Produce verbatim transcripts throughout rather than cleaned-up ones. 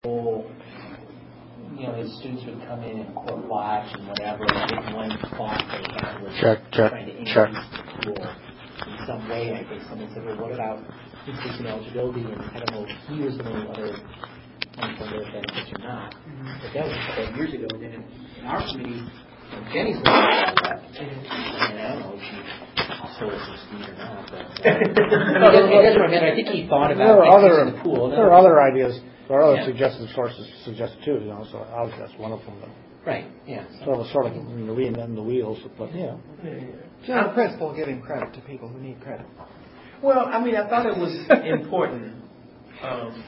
whole, you know, his students would come in and court watch and whatever, and I think one thought they had was check, check, trying to increase check. the pool in some way. I think someone said, well, what about increasing eligibility? And I don't know if he was the only other unfunded benefits or not. Mm-hmm. But that was a couple of years ago. Then in, in our committee, when Jenny's looking at that, and I don't know if she sold some speed or not, but uh, it doesn't matter. I think he thought about there are other, the pool. There are other ideas. There are other yeah. suggested sources suggested too, you know, so obviously that's one of them. Right, yeah. Sort of, sort of, you know, reinventing the wheels, but, you know. Yeah, yeah. General principle, giving credit to people who need credit. Well, I mean, I thought it was important um,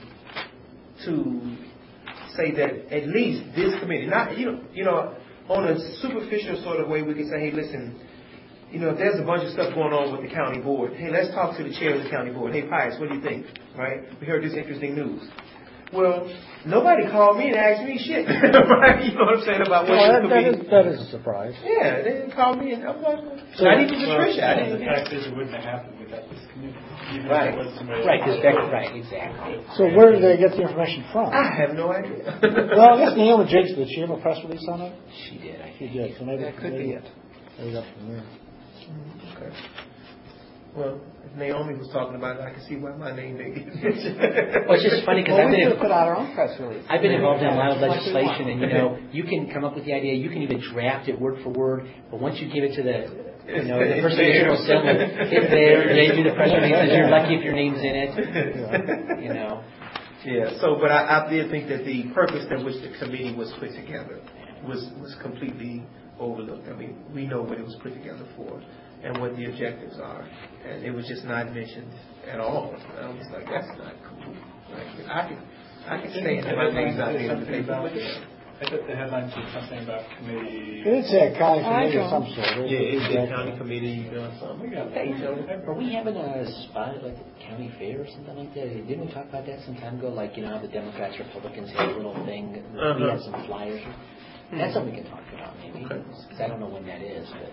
to say that at least this committee, not, you know, you know, on a superficial sort of way, we could say, hey, listen, you know, if there's a bunch of stuff going on with the county board, hey, let's talk to the chair of the county board. Hey, Pius, what do you think? Right? We heard this interesting news. Well, nobody called me and asked me shit. Right? You know what I'm saying about what well, this that, committee. that, is, that is a surprise. Yeah, they didn't call me and I'm like, so not even Patricia. I didn't. The fact is, it wouldn't have happened without this committee. Even Right. if it was somebody Right, else. exactly. Right, exactly. So where did they get the information from? I have no idea. Well, I guess Naomi Jakes, did she have a press release on it? She did, I She think. did, so maybe That could maybe, be it. maybe that's from there. Okay. Well, if Naomi was talking about it, I can see why my name didn't get mentioned. Well, it's just funny because Well, I've we been could put out our own press release. I've been involved in a lot of Much we legislation, want. and you know, you can come up with the idea, you can even draft it word for word, but once you give it to the, you know, the person in the General Assembly, it's there, they do the press releases, you're lucky if your name's in it, you know. Yeah. So, but I, I did think that the purpose in which the committee was put together was was completely overlooked. I mean, we know what it was put together for and what the objectives are, and it was just not mentioned at all. I was like, that's not cool. Like, I could, I could stand that my name's not there in the paper. But yeah. I thought the headline said something about committee. It did say a county I committee of some don't. sort. Yeah, it's the county committee or something. Hey, are we having a spot at like the county fair or something like that? Didn't we talk about that some time ago? Like, you know, how the Democrats, Republicans had a little thing. Uh-huh. We had some flyers. That's something we can talk about maybe. Okay. Because I don't know when that is, but.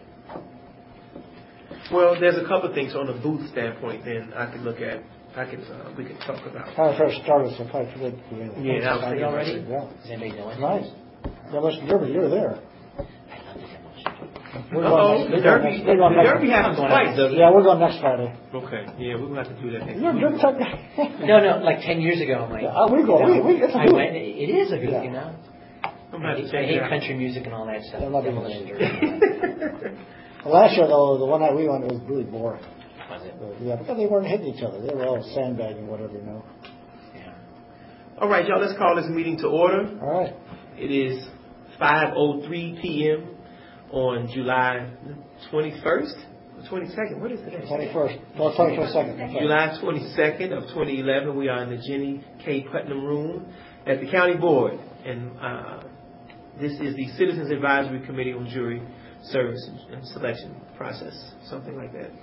Well, there's a couple of things on the booth standpoint. Then I could look at. I could. Uh, we could talk about. County fair started, so probably forget. Yeah, that was Are they already? Yeah. Does anybody know it? Nice. Demolition Derby, you're there. I love the demolition. We're Uh-oh, going the next- Derby, we're going the next- Derby happens twice, doesn't it? Yeah, we're going next Friday. Okay, yeah, we're going to have to do that next You're week. a good tech guy. No, no, like ten years ago, I'm like, Yeah, we go. you know, We- we- it's a I hoot. went. It is a good, Yeah. you know. I'm I going to hate, check I hate it out. country music and all that stuff. I love it. Demolition Derby. Well, last year, though, the one night we went, it was really boring. Was it? Uh, yeah, because they weren't hitting each other. They were all sandbagging, whatever, you know. Yeah. All right, y'all, let's call this meeting to order. All right. It is five oh three p.m. on July twenty-first? twenty-second, what is today? twenty-first. No, twenty-second. July twenty-second of twenty eleven, we are in the Jenny K. Putnam Room at the County Board. And uh, this is the Citizens Advisory Committee on Jury Service and Selection Process, something like that.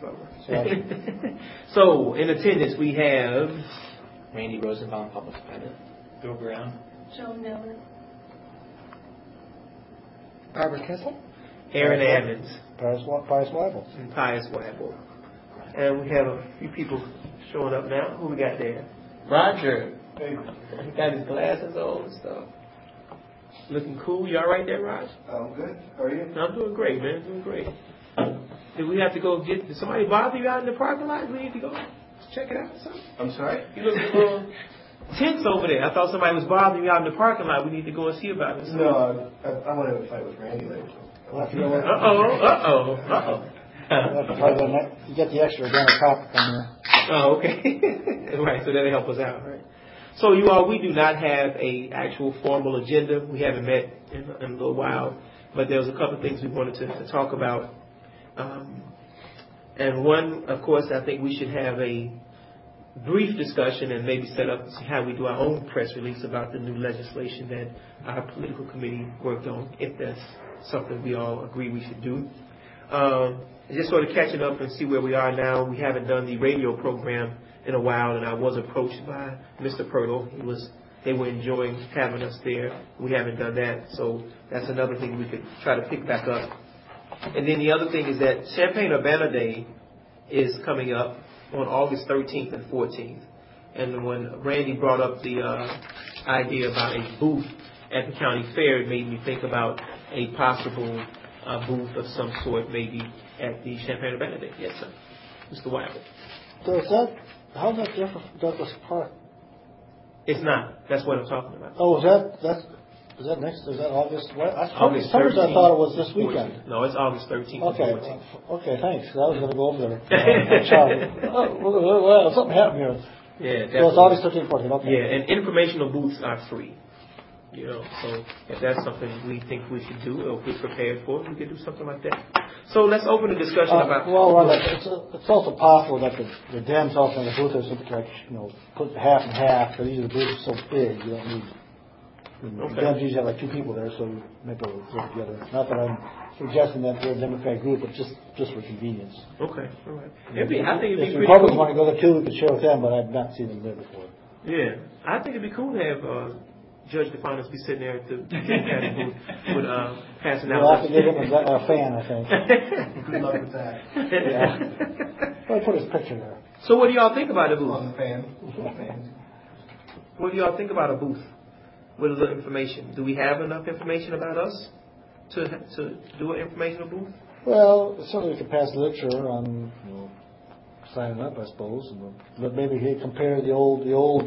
So, in attendance, we have Randy Rosenbaum, Public Defender. Bill Brown. Joe Miller. Barbara Kissel? Aaron Evans Pius Pius Weibel. and Pius Weibel. And we have a few people showing up now. Who we got there? Roger. Hey. He got his glasses on and stuff. Looking cool. You all right there, Raj? I'm good. How are you? I'm doing great, man. Doing great. Did we have to go get, did somebody bother you out in the parking lot? We need to go check it out or something? I'm sorry? You look a little tense over there. I thought somebody was bothering you out in the parking lot. We need to go and see about it. No, I, I want to have a fight with Randy later. We'll have to go with- Uh-oh, uh-oh, uh-oh. we'll have to try the next- get the extra Democrat to come here. Oh, okay. Right, so that'll help us out, right? So you all, we do not have a actual formal agenda. We haven't met in, in a little while, but there was a couple of things we wanted to, to talk about. Um, and one, of course, I think we should have a brief discussion and maybe set up how we do our own press release about the new legislation that our political committee worked on, if that's something we all agree we should do. Um, just sort of catching up and see where we are now. We haven't done the radio program in a while, and I was approached by Mister Pirtle. He was, they were enjoying having us there. We haven't done that, so that's another thing we could try to pick back up. And then the other thing is that Champaign Urbana Day is coming up on August thirteenth and fourteenth. And when Randy brought up the uh, idea about a booth at the county fair, it made me think about a possible uh, booth of some sort, maybe at the Champaign-Urbana Day. Yes, sir. Mister Wilder. So is that, how's that different from Douglas Park? It's not. That's what I'm talking about. Oh, is that, that's, is that next, is that August? What, I, August sometimes I thirteenth, thought it was this weekend. fourteenth. No, it's August thirteenth Okay, and fourteenth. uh, okay, thanks. I was going to go over there. Uh, Charlie. Oh, well, well, something happened here. Yeah, So it's August thirteenth, fourteenth, okay. Yeah, and informational booths are free. You know, so if that's something we think we should do or we're prepared for, we could do something like that. So let's open the discussion Uh, about. well, well, it's, it's also possible that the, the dens also in the booth are something like, you know, put half and half, because usually the booths are so big, you don't need, you know, Okay. the dens usually have like two people there, so you make it work together. Not that I'm suggesting that we're a Democratic group, but just, just for convenience. Okay, all right. It'd be, I think it'd be If the pretty Republicans cool. want to go there too, we could share with them, but I've not seen them there before. Yeah, I think it'd be cool to have uh, Judge DeFanis be sitting there at the Democratic booth with uh, passing out. We'll have to give him a, a fan, I think. Good luck with that. Yeah. Well, put his picture there. So what do y'all think about a booth? On the fan. Fans. What do y'all think about a booth with a little information? Do we have enough information about us to to do an informational booth? Well, certainly we could pass literature on, you know, signing up, I suppose, and but maybe he compare the old, the old,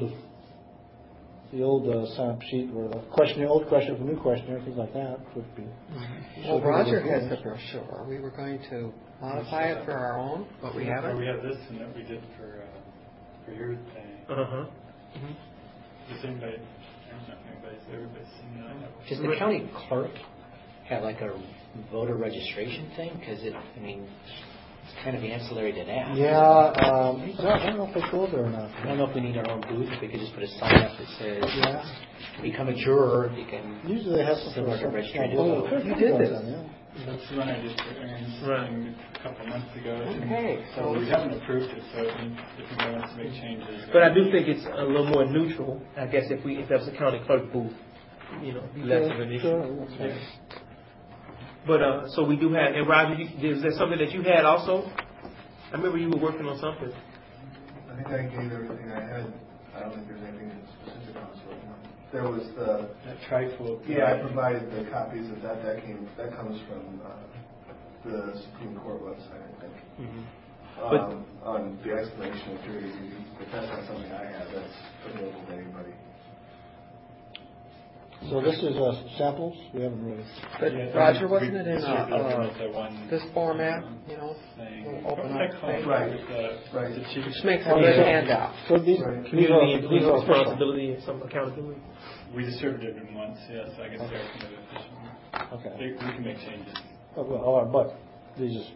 the old uh, sign-up sheet where the questionnaire, old questionnaire with the new questionnaire, things like that would be. Well, Roger has the brochure. We were going to modify it for our own, but we Or haven't. we have this and that we did for, uh, for your thing. Uh huh. Does anybody, I don't know if anybody's, everybody's seen that. Does the county clerk have like a voter registration thing? Because it, I mean, it's kind of ancillary to that. Yeah, um, I don't know if they go there or not. I don't know if we need our own booth, if we could just put a sign up that says, Yeah. become a juror, you can. Usually they have some Similar to sort of registered well, voter. You did this. Yeah. That's the one I did for Aaron's Right. thing a couple months ago. Okay, So so- we haven't approved it, so if anybody wants to make changes. But I do think it's a little more neutral. I guess if we if there was a county clerk booth, you know, be less of an issue. Sure, that's right. But uh, so we do have. And Roger, you, is there something that you had also? I remember you were working on something. I think I gave everything I had. I don't think there's anything specific I was working on. There was the, That trifold. yeah, I provided the copies of that. That came, that comes from uh, the Supreme Court website, I think. Mm-hmm. Um, on the explanation of jury duty. If that's not something I have, that's available to anybody. So this is uh, samples. We haven't really. But Yeah, Roger, we- wasn't it in we sort of uh, looking uh, at the one this format, you know, thing. little What open was up that called? thing? Right. The- Right. the chief- Which makes a Oh, good yeah. handout. So these, Right. these Community are, and these police are official. responsibility and some accountability. We distributed them once, yes, I guess they're kind of official. Okay. They- We can make changes. Oh, well, all right, but these is.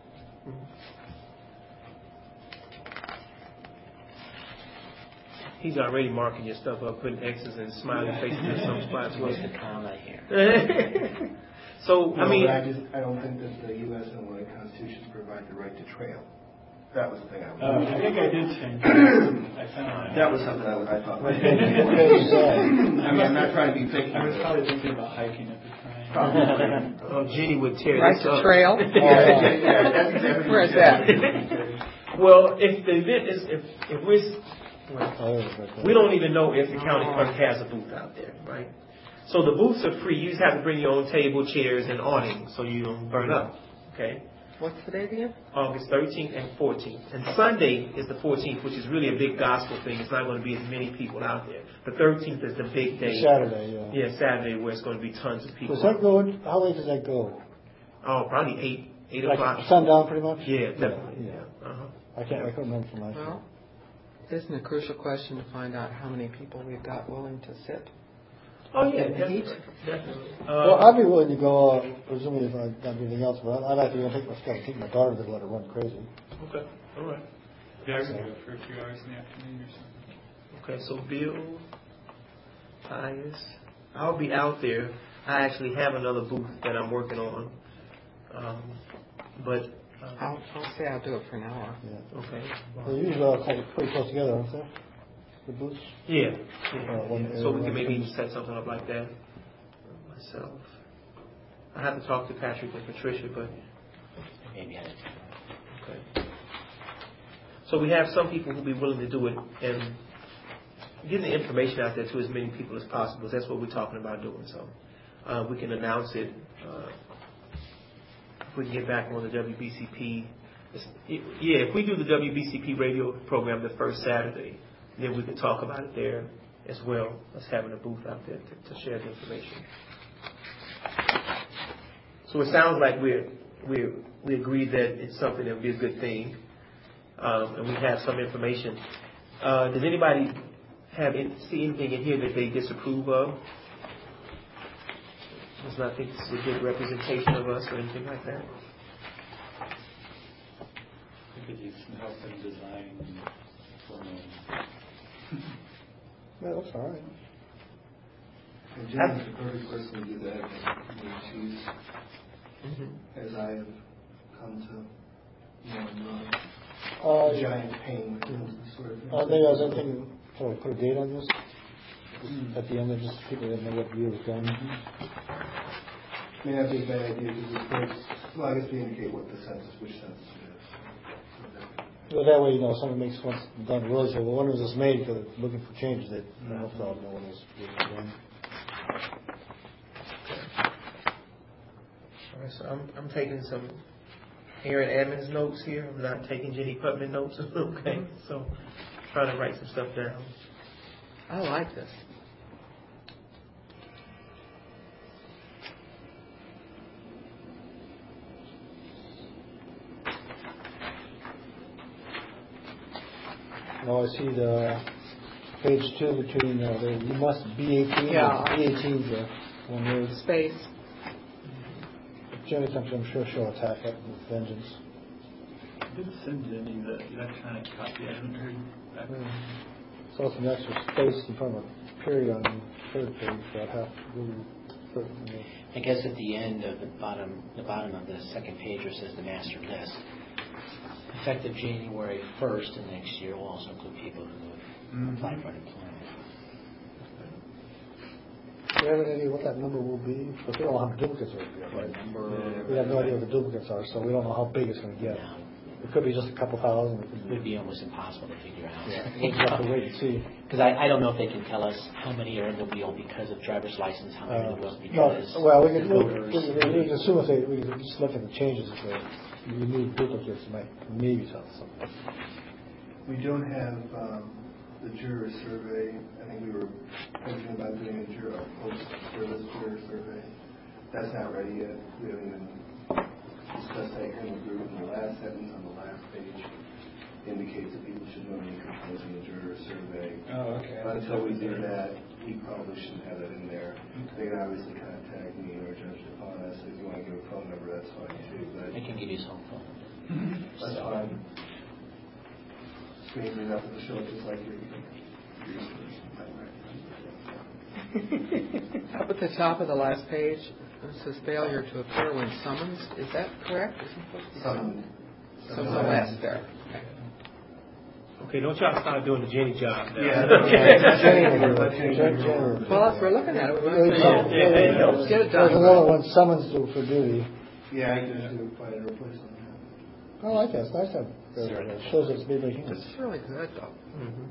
He's already marking your stuff up, putting X's and smiley faces in some spots. What's the comma here? So I No, mean, but I just, I don't think that the U S and Illinois Constitution provide the right to trail. That was the thing I was. Uh, I think I did change it. I found that. That was something I, I thought. What page is that? I mean, I'm not trying to be picky. I was but- probably thinking about hiking at the time. Probably. oh, Jenny would tear Right this to up. trail. Oh, yeah. Yeah, that's exactly Where's what that? it Well, if the event is, if if we're, well, Oh, there's right there. we don't even know if the county clerk has a booth out there, right? So the booths are free. You just have to bring your own table, chairs, and awning so you don't burn up. Okay. What's the date again? August thirteenth and fourteenth. And Sunday is the fourteenth, which is really a big gospel thing. It's not going to be as many people out there. The thirteenth is the big day. Saturday, yeah. Yeah, Saturday, where it's going to be tons of people. Does that go, in- how late does that go? Oh, probably eight, eight Like o'clock. sundown, pretty much? Yeah, definitely. Yeah. Yeah. Uh-huh. I can't, I couldn't remember from last year. Well, isn't a crucial question to find out how many people we've got willing to sit? Oh yeah, In the heat? definitely. definitely. Well, Uh, I'd be willing to go, uh, presumably if I got anything else, but I'd like to go take my, gotta take my daughter to let her run crazy. okay, all right. Yeah, I can do it for a few hours in the afternoon or something. Okay, so Bill, Pius, I'll be out there. I actually have another booth that I'm working on, um, but uh, I'll, I'll say I'll do it for an hour. Yeah. okay. They usually all kind of pretty close together, aren't they? The booths? Yeah, Uh, yeah, one yeah. So we area, can maybe one even set something up like that myself. I have to talk to Patrick and Patricia, but Maybe I okay. So we have some people who'll be willing to do it, and getting the information out there to as many people as possible. That's what we're talking about doing. So uh, we can announce it. Uh, if we can get back on the W B C P. It, yeah, if we do the W B C P radio program the first Saturday, then we can talk about it there as well as having a booth out there to, to share the information. So it sounds like we're, we're, we agree that it's something that would be a good thing, um, and we have some information. Uh, does anybody have any, see anything in here that they disapprove of? Does not think this is a good representation of us or anything like that? I think it's help them design for me. Yeah, that's all right. And Jenny's the perfect person to do that. I mean, she's, Mm-hmm. as I have come to know and love, Uh, a giant pain when it comes to this sort of thing. Uh, maybe I was thinking, can I put a date on this? At the end of just people that know what year was done. I mean, that'd be a bad idea because of course, well, I guess we indicate what the census, which census it is. Well, that way, you know, if someone makes one done really, say, well, when was this made? Because they're looking for changes, they they help out know when it was done. All right, so I'm, I'm taking some Aaron Ammons notes here. I'm not taking Jenny Putman notes. Okay, so trying to write some stuff down. I like this. Now I see the page two between, uh, the, you must be eighteen. Yeah. B eighteen, the one word. Space. Jenny, I'm sure she'll attack it with vengeance. I did send Jenny the electronic copy. I haven't heard back. So it's an extra space in front of a period on the third page, that half really, you know. I guess at the end of the bottom, the bottom of the second page, where it says the master list, effective January first of next year will also include people who have Mm-hmm. applied for unemployment. Do you have any idea what that number will be? Because we don't know how many duplicates there will be, right? Number, We have no idea what the duplicates are, so we don't know how big it's going to get. no, It could be just a couple thousand. It it could would be almost impossible to figure out. Yeah, we'll just have to wait and see. Because I, I don't know if they can tell us how many are in the wheel because of driver's license, how many Uh, in the wheel no, because well, we can, the we, voters. we, we can assume if they, we can just look at the changes if they remove duplicates, it might maybe tell us something. We don't have um, the juror survey. I think we were thinking about doing a juror a post-service juror survey. That's not ready yet. We haven't even discussed that in the group. And the last sentence on the last page indicates that people should know any complaints in the juror survey. Oh, okay. But until we do that, we probably shouldn't have that in there. They can obviously contact me or Judge DePonis. If you want to give a phone number, that's fine too. But I can give you his home phone. that's fine. Screens enough of the show just like your Up at the top of the last page, it says failure to appear when summoned. Is that correct? Some, Some no S there. Okay, don't y'all start doing the Jenny job now. Yeah. Jenny, Jenny, Jenny. Well, if we're looking at it, we There's might Yeah, say, yeah, yeah, yeah. get it there's done. another one, summons due for duty. Yeah, I can just do find a replacement. I like that, it's nice to have, uh, it shows it's been making. This is really good, though. Mm-hmm.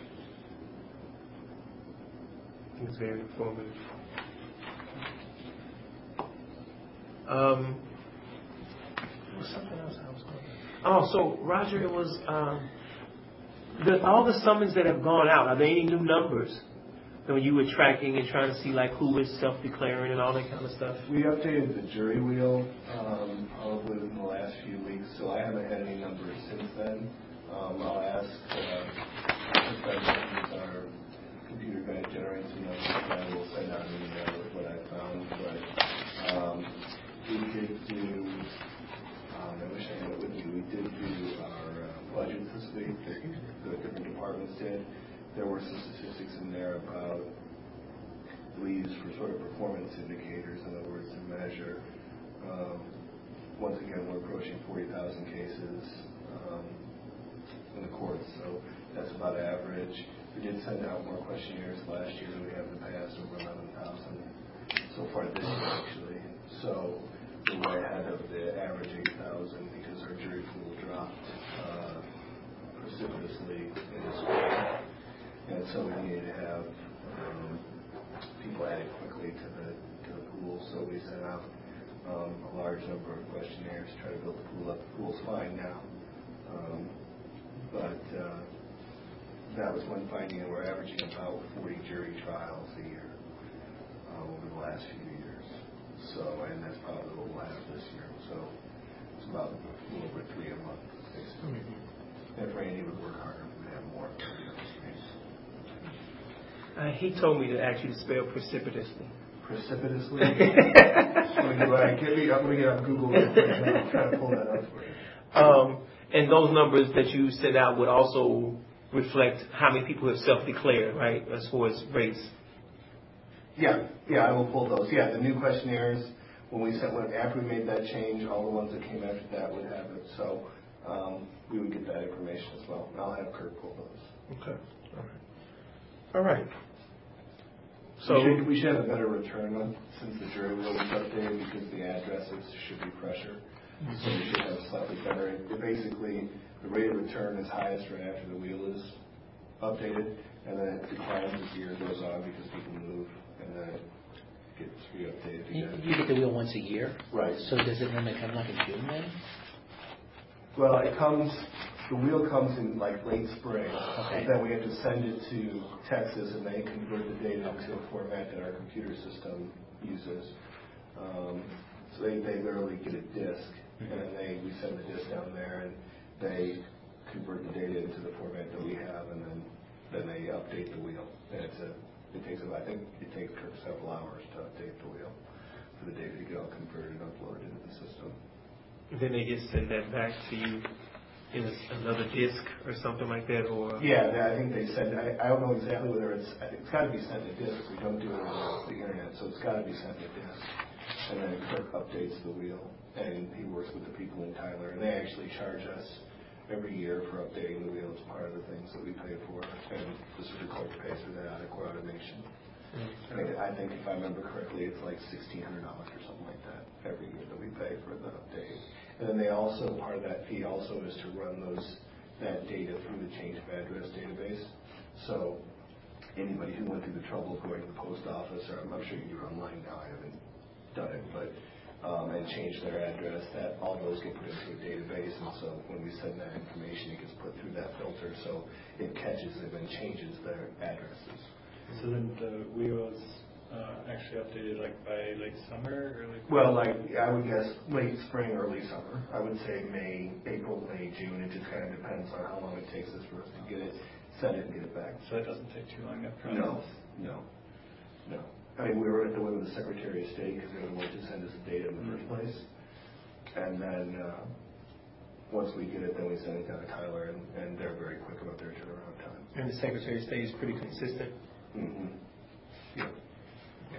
I think it's very informative. Um, there was something else I was going to... Oh, so, Roger, it was... Um, the, all the summons that have gone out, are there any new numbers? When you were tracking and trying to see, like, who is self-declaring and all that kind of stuff? We updated the jury wheel um, probably within the last few weeks, so I haven't had any numbers since then. Um, I'll ask uh, if our computer guy generates some numbers, and I will send out an email with what I found. But um, we did do, um, I wish I had it with you, we did do our uh, budget this week, the different departments did. There were some statistics in there about leaves for sort of performance indicators, in other words, to measure. Um, once again, we're approaching forty thousand cases um, in the courts, so that's about average. We did send out more questionnaires last year than we have in the past, over eleven thousand so far this year, actually. So we're way ahead of the average eight thousand because our jury pool dropped uh, precipitously in this quarter. And so so we needed to have um, people added quickly to the to the pool. So we sent out um, a large number of questionnaires to try to build the pool up. The pool's fine now, um, but uh, that was one finding, and we're averaging about forty jury trials a year uh, over the last few years. So, and that's probably what we'll have this year. So it's about a little over three a month, basically. Mm-hmm. If Randy would work harder, we'd have more. Uh, he told me to ask you to spell precipitously. Precipitously? Right, give me, I'm going to get on Google real quick and I'll try to pull that up for you. Um, and those numbers that you sent out would also reflect how many people have self-declared, right, as far as race. Yeah, yeah, I will pull those. Yeah, the new questionnaires, when we sent one, after we made that change, all the ones that came after that would have it. So um, we would get that information as well. And I'll have Kirk pull those. Okay. All right. All right. So we should, we should have a better return on since the jury wheel was updated because the addresses should be fresher. Mm-hmm. So we should have slightly better. It basically, the rate of return is highest right after the wheel is updated, and then it declines as the year goes on because people move, and then it gets re-updated again. You, you get the wheel once a year? Right. So does it normally come like in June then? Well, it comes, the wheel comes in like late spring. Okay. Then we have to send it to Texas, and they convert the data into a format that our computer system uses. Um, so they, they literally get a disk, mm-hmm. and then they we send the disk down there, and they convert the data into the format that we have, and then then they update the wheel. And it's a, it takes about, I think it takes several hours to update the wheel for the data to get all converted and uploaded into the system. Then they just send that back to you in a, another disk or something like that, or yeah, I think they send. I, I don't know exactly whether it's. I think it's got to be sent to disk. We don't do it on the internet, so it's got to be sent to disk. And then Kirk updates the wheel, and he works with the people in Tyler, and they actually charge us every year for updating the wheel. It's part of the things that we pay for, and the circuit court pays for that adequate automation. Mm-hmm. I, mean, I think if I remember correctly, it's like sixteen hundred dollars or something like that every year that we pay for the update. And then they also, part of that fee also is to run those that data through the change of address database. So anybody who went through the trouble of going to the post office, or I'm, I'm sure you do it online now, I haven't done it, but um, and change their address, that all those get put into a database, and so when we send that information, it gets put through that filter, so it catches them and changes their addresses. So then the wheels uh, actually updated like by late summer or like? Well, like I would guess late spring, early summer. I would say May, April, May, June. It just kind of depends on how long it takes us for us to get it, send it, and get it back. So it doesn't take too long to process? No, no, no. I mean, we were at the way with the Secretary of State because they were the ones who send us the data in the first place. And then uh, once we get it, then we send it down to Tyler, and, and they're very quick about their turnaround time. And the Secretary of State is pretty consistent. Mm-hmm. Yeah. Yeah.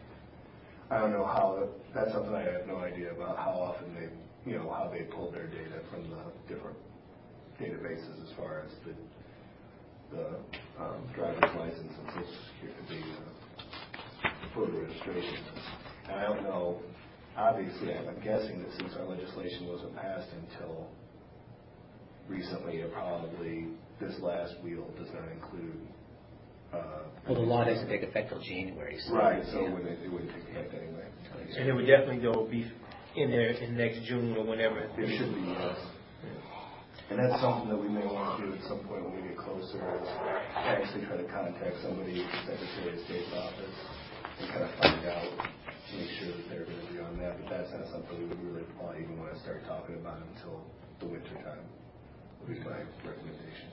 I don't know how, that's something I have no idea about how often they, you know, how they pull their data from the different databases as far as the the um, driver's license and social security, the uh, voter registration. And I don't know, obviously I'm guessing that since our legislation wasn't passed until recently, it probably, this last wheel does not include Uh, well, the law doesn't take effect till January. So right, so yeah. it, wouldn't, it wouldn't take effect anyway. And it would definitely go be in there in next June or whenever. It should be, yes. And that's something that we may want to do at some point when we get closer, is actually try to contact somebody at the Secretary of State's office and kind of find out, make sure that they're going to be on that. But that's not something we would really probably even want to start talking about until the winter time, would be my recommendation.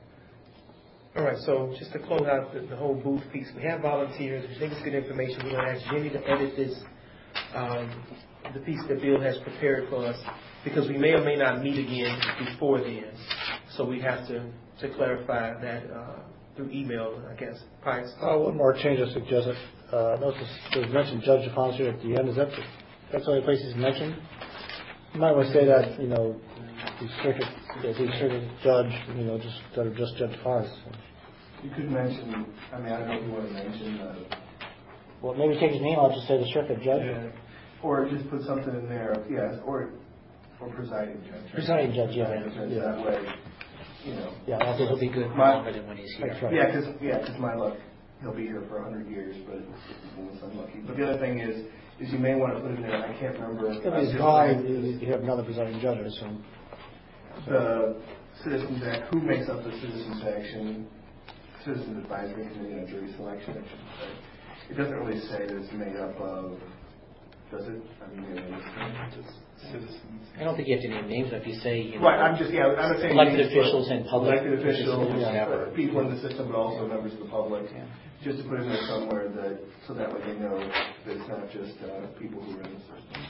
All right, so just to close out the, the whole booth piece, we have volunteers. We think it's good information. We're going to ask Jenny to edit this, um, the piece that Bill has prepared for us, because we may or may not meet again before then. So we have to, to clarify that uh, through email, I guess. Price? Uh, one more change I suggested. Uh, notice there's mentioned Judge Defonso here at the end. Is that the, that's the only place he's mentioned? You might want to say that, you know, the circuit, the circuit judge, you know, just that are just Judge Defonso. You could mention, I mean, I don't know if you want to mention, uh, well, maybe take his name. I'll just say the circuit judge. Yeah. Or just put something in there, yes, or or presiding judge. Presiding judge, yeah. Presiding judge, yeah. that way, you know. Yeah, Also, he'll be good My- longer than when he's here. That's right. Yeah, because yeah, 'cause my luck, he'll be here for a hundred years, but it's unlucky. But the other thing is, is you may want to put in there. I can't remember. If he's gone, you you have another presiding judge, I assume. The Citizens Act. Who makes up the Citizens Action? Citizens Advisory Committee on Jury Selection. I should say. It doesn't really say that it's made up of. Does it? I mean, you know, it's just citizens. I don't think you have to name names, but if you say, you know, Right, I'm just, yeah, I'm not saying. elected names, but officials and public Elected officials, whatever. uh, people in the system, but also members of the public. Yeah. Just to put in there somewhere that, so that way they know that it's not just uh, people who are in the system.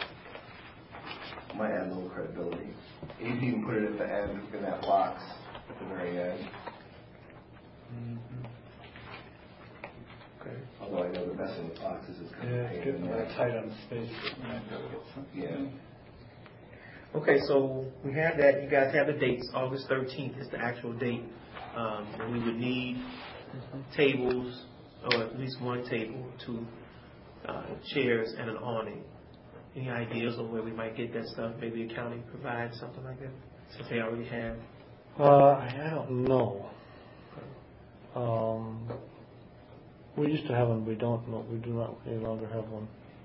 Might add a little credibility. You can even put it at the end, in that box, at the very end. Mm-hmm. Okay. Although I know the messing with boxes is kind Yeah, of a it's pain good in when the we're neck. tight on space. We might be able to get something. Yeah. Okay, so we have that. You guys have the dates. August thirteenth is the actual date. Um, and we would need tables, or at least one table, two uh, chairs, and an awning. Any ideas on where we might get that stuff? Maybe the county provides something like that, since they already have. Uh, I don't know. Um, we used to have one. We don't. No, we do not any longer have one.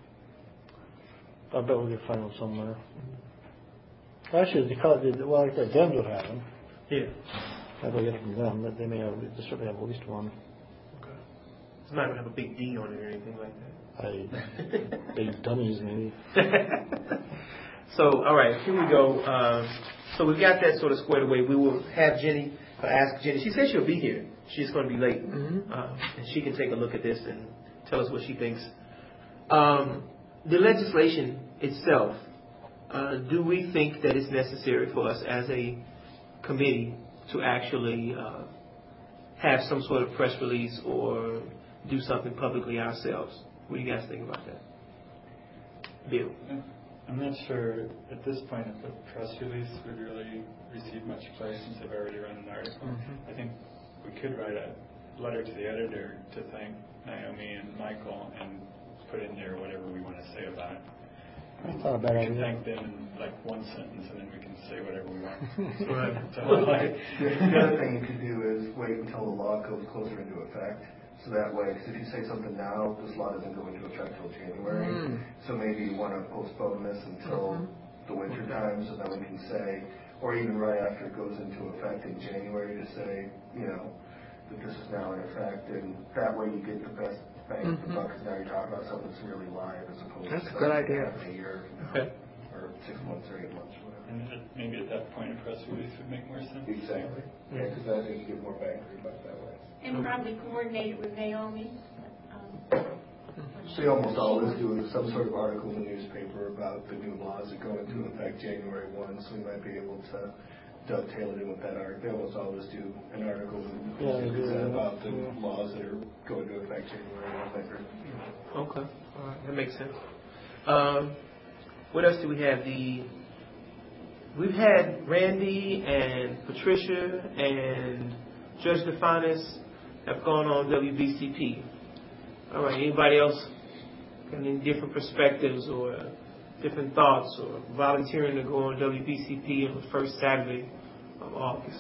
I bet we could find one somewhere. Actually, the college, well, like the Dems would have them. Yeah. I go get it from them. But they may have. They certainly have at least one. Okay. It's not going to have a big D on it or anything like that. I big dummies maybe. So, all right, here we go. Um, so we've got that sort of squared away. We will have Jenny, uh, ask Jenny. She said she'll be here. She's going to be late. Mm-hmm. Uh, and she can take a look at this and tell us what she thinks. Um, the legislation itself, uh, do we think that it's necessary for us as a committee to actually uh, have some sort of press release or do something publicly ourselves? What do you guys think about that? Bill? I'm not sure at this point if a press release would really receive much play since I've already run an article. Mm-hmm. I think we could write a letter to the editor to thank Naomi and Michael and put in there whatever we want to say about it. That's not a bad We can idea. thank them in like one sentence and then we can say whatever we want. Right. So, like, The the other thing you could do is wait until the law goes closer into effect. So that way, because if you say something now, this law doesn't go into effect till January. Mm. So maybe you want to postpone this until the winter time, so that we can say, or even right after it goes into effect in January, to say, you know, that this is now in effect, and that way you get the best bang for the buck. Because now you're talking about something that's really live, as opposed That's to a good something idea. that happened a year, you know, Okay. or six months or eight months, whatever. and it, maybe at that point a press release would make more sense. Exactly. Yeah, because I think you get more bang for your buck that way. And probably coordinate with Naomi. Um, So you almost always do some sort of article in the newspaper about the new laws that go into effect January first, so we might be able to dovetail it in with that article. They almost always do an article in the Yeah, they do, Gazette yeah. about the Yeah. laws that are going into effect January first. Okay. All right. That makes sense. Um, what else do we have? The We've had Randy and Patricia and Judge DeFanis have gone on W B C P. All right. Anybody else got any different perspectives or different thoughts or volunteering to go on W B C P on the first Saturday of August?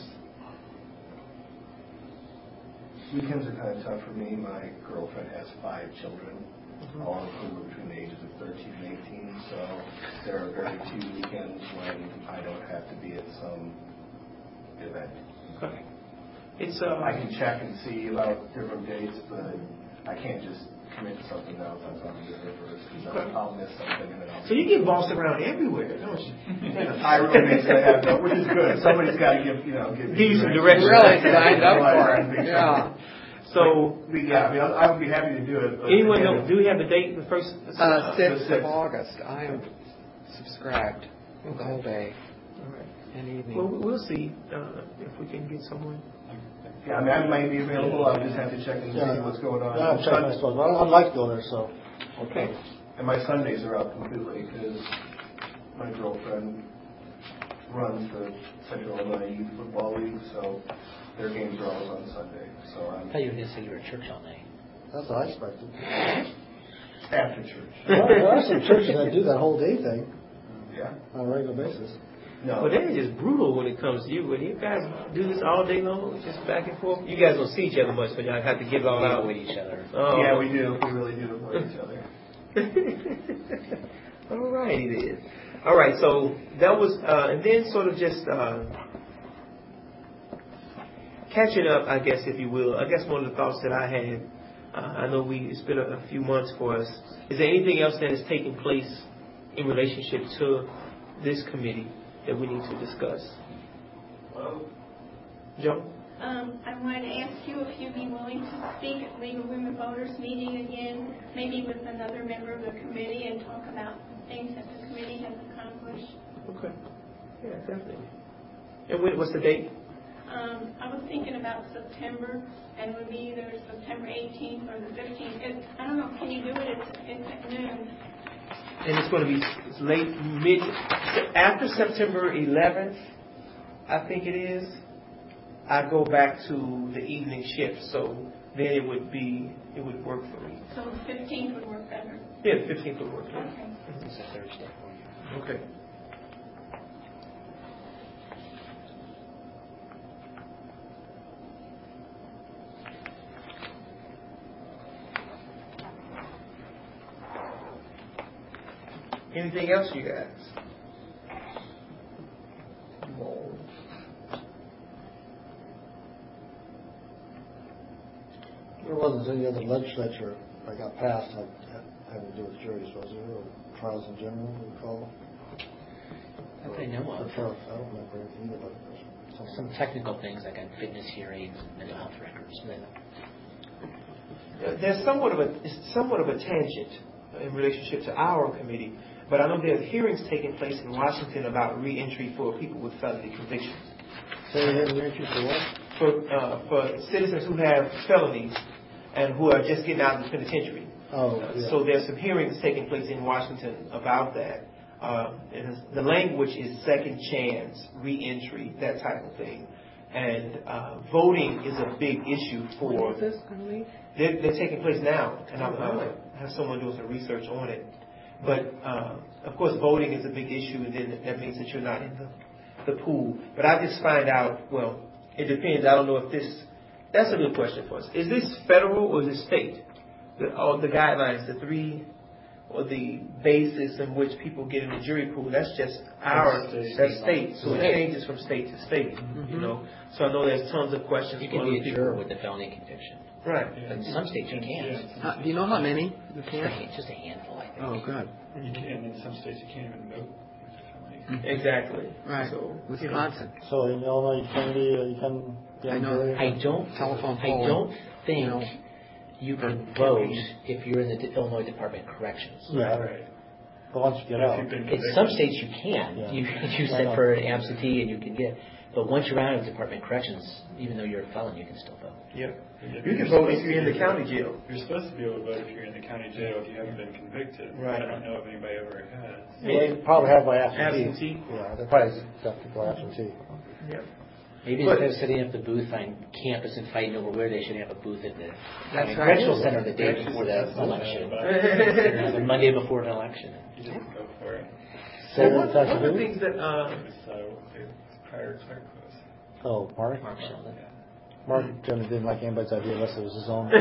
Weekends are kind of tough for me. My girlfriend has five children, all of whom are between the ages of thirteen and eighteen, so there are very few weekends when I don't have to be at some event. Okay. It's uh. I can check and see about different dates, but I can't just commit to something now if I'm going to do it first, because Okay. I'll miss something and then I'll... So you get bossed around everywhere, don't you? I really make sure I have that, which is good. Somebody's got to give, you know, give Give you some direction. Really signed up for it. Yeah. So But yeah, I mean, I would be happy to do it. But anyone again, know? Do we have the date? The first. Uh, sixth sixth. of August. I am subscribed the whole day All right. and evening. Well, we'll see uh, if we can get someone. Yeah, I mean, I might be available. I'll just have to check and see Yeah. what's going on. Yeah, I'm checking my stuff. I'd like to go there, so. Okay. And my Sundays are out completely because my girlfriend runs the Central Illinois Youth Football League, so their games are always on Sunday. So I I'm thought you were going to say you were at church all night. That's what I expected. after church. Well, there are some churches that do that whole day thing Yeah. on a regular basis. No. Well, they're just brutal when it comes to you. When you guys do this all day long, just back and forth. You guys don't see each other much, so y'all have to give it all out with each other. Oh. Yeah, we do. We really do avoid each other. All righty then. All right, so that was, uh, and then sort of just uh, catching up, I guess, if you will. I guess one of the thoughts that I had, uh, I know we it's been a, a few months for us. Is there anything else that is taking place in relationship to this committee that we need to discuss? Well, Joe? Um, I wanted to ask you if you'd be willing to speak at League of Women Voters meeting again, maybe with another member of the committee, and talk about things that the committee has accomplished. Okay. Yeah, definitely. And when, what's the date? Um, I was thinking about September, and it would be either September eighteenth or the fifteenth. It, I don't know, can you do it? It's, it's at noon. And it's going to be it's late, mid, after September eleventh, I think it is. I go back to the evening shift, so then it would be, it would work for me. So the fifteenth would work better. Yeah, the fifteenth would work. Yeah. Okay. It's a Thursday for you. Okay. Anything else, you guys? No. There wasn't any other legislature that got passed that had to do with juries, was there, or trials in general, you recall? That I know Or of. trials, I don't remember anything either, but Some technical things like on fitness hearings and mental health records. Uh, There's somewhat of a it's somewhat of a tangent in relationship to our committee, but I know there's hearings taking place in Washington about reentry for people with felony convictions. Say again, reentry for what? For uh, for citizens who have felonies and who are just getting out of the penitentiary. Oh, Uh, yeah. So there's some hearings taking place in Washington about that. Uh, it is, the language is second chance, reentry, that type of thing. And uh, voting is a big issue for. When is this going to be? They're, they're taking place now, and I uh, have someone doing some research on it. But uh, of course, voting is a big issue, and then that means that you're not in the, the pool. But I just find out. Well, it depends. I don't know if this. That's a good question for us. Is this federal or is it state? The, all the guidelines, the three, or the basis in which people get in the jury pool. That's just our. That's state. That's state. So it changes from state to state. Mm-hmm. You know. So I know there's tons of questions. You for can be other a people. juror with a felony conviction. Right. But in some states you can't. Uh, do you know how many you Just a, can? hand- just a handful, I think. Oh, good. You can, and in some states you can't even vote. Exactly. Right. So, Wisconsin. So in Illinois, you can be, uh, you can be I on know. jury? I don't. Telephone I poll. don't think You know, you can for vote campaigns. if you're in the Illinois Department of Corrections. Yeah, Right. but once you get If out. you've been In some convicted. states you can. Yeah. You can use I that know. for an absentee and you can get. But once you're out of the Department of Corrections, even though you're a felon, you can still vote. Yep. If You you're can vote if supposed you're in to the be- county jail. You're supposed to be able to vote if you're in the county jail if you haven't been convicted. Right. I don't know if anybody ever has. They probably have by absentee. Absentee. Yeah, they probably got people absentee. Yep. Maybe But- instead of setting up the booth on campus and fighting over where they should have a booth at the That's county right. correctional center the day before the That's election. right. Or the Monday before an election. You just go for it. So Well, one, that's one of the who? things that uh, So it's prior clerk was. Oh, Mark? Mark Sheldon. Mark generally didn't like anybody's idea unless it was his own.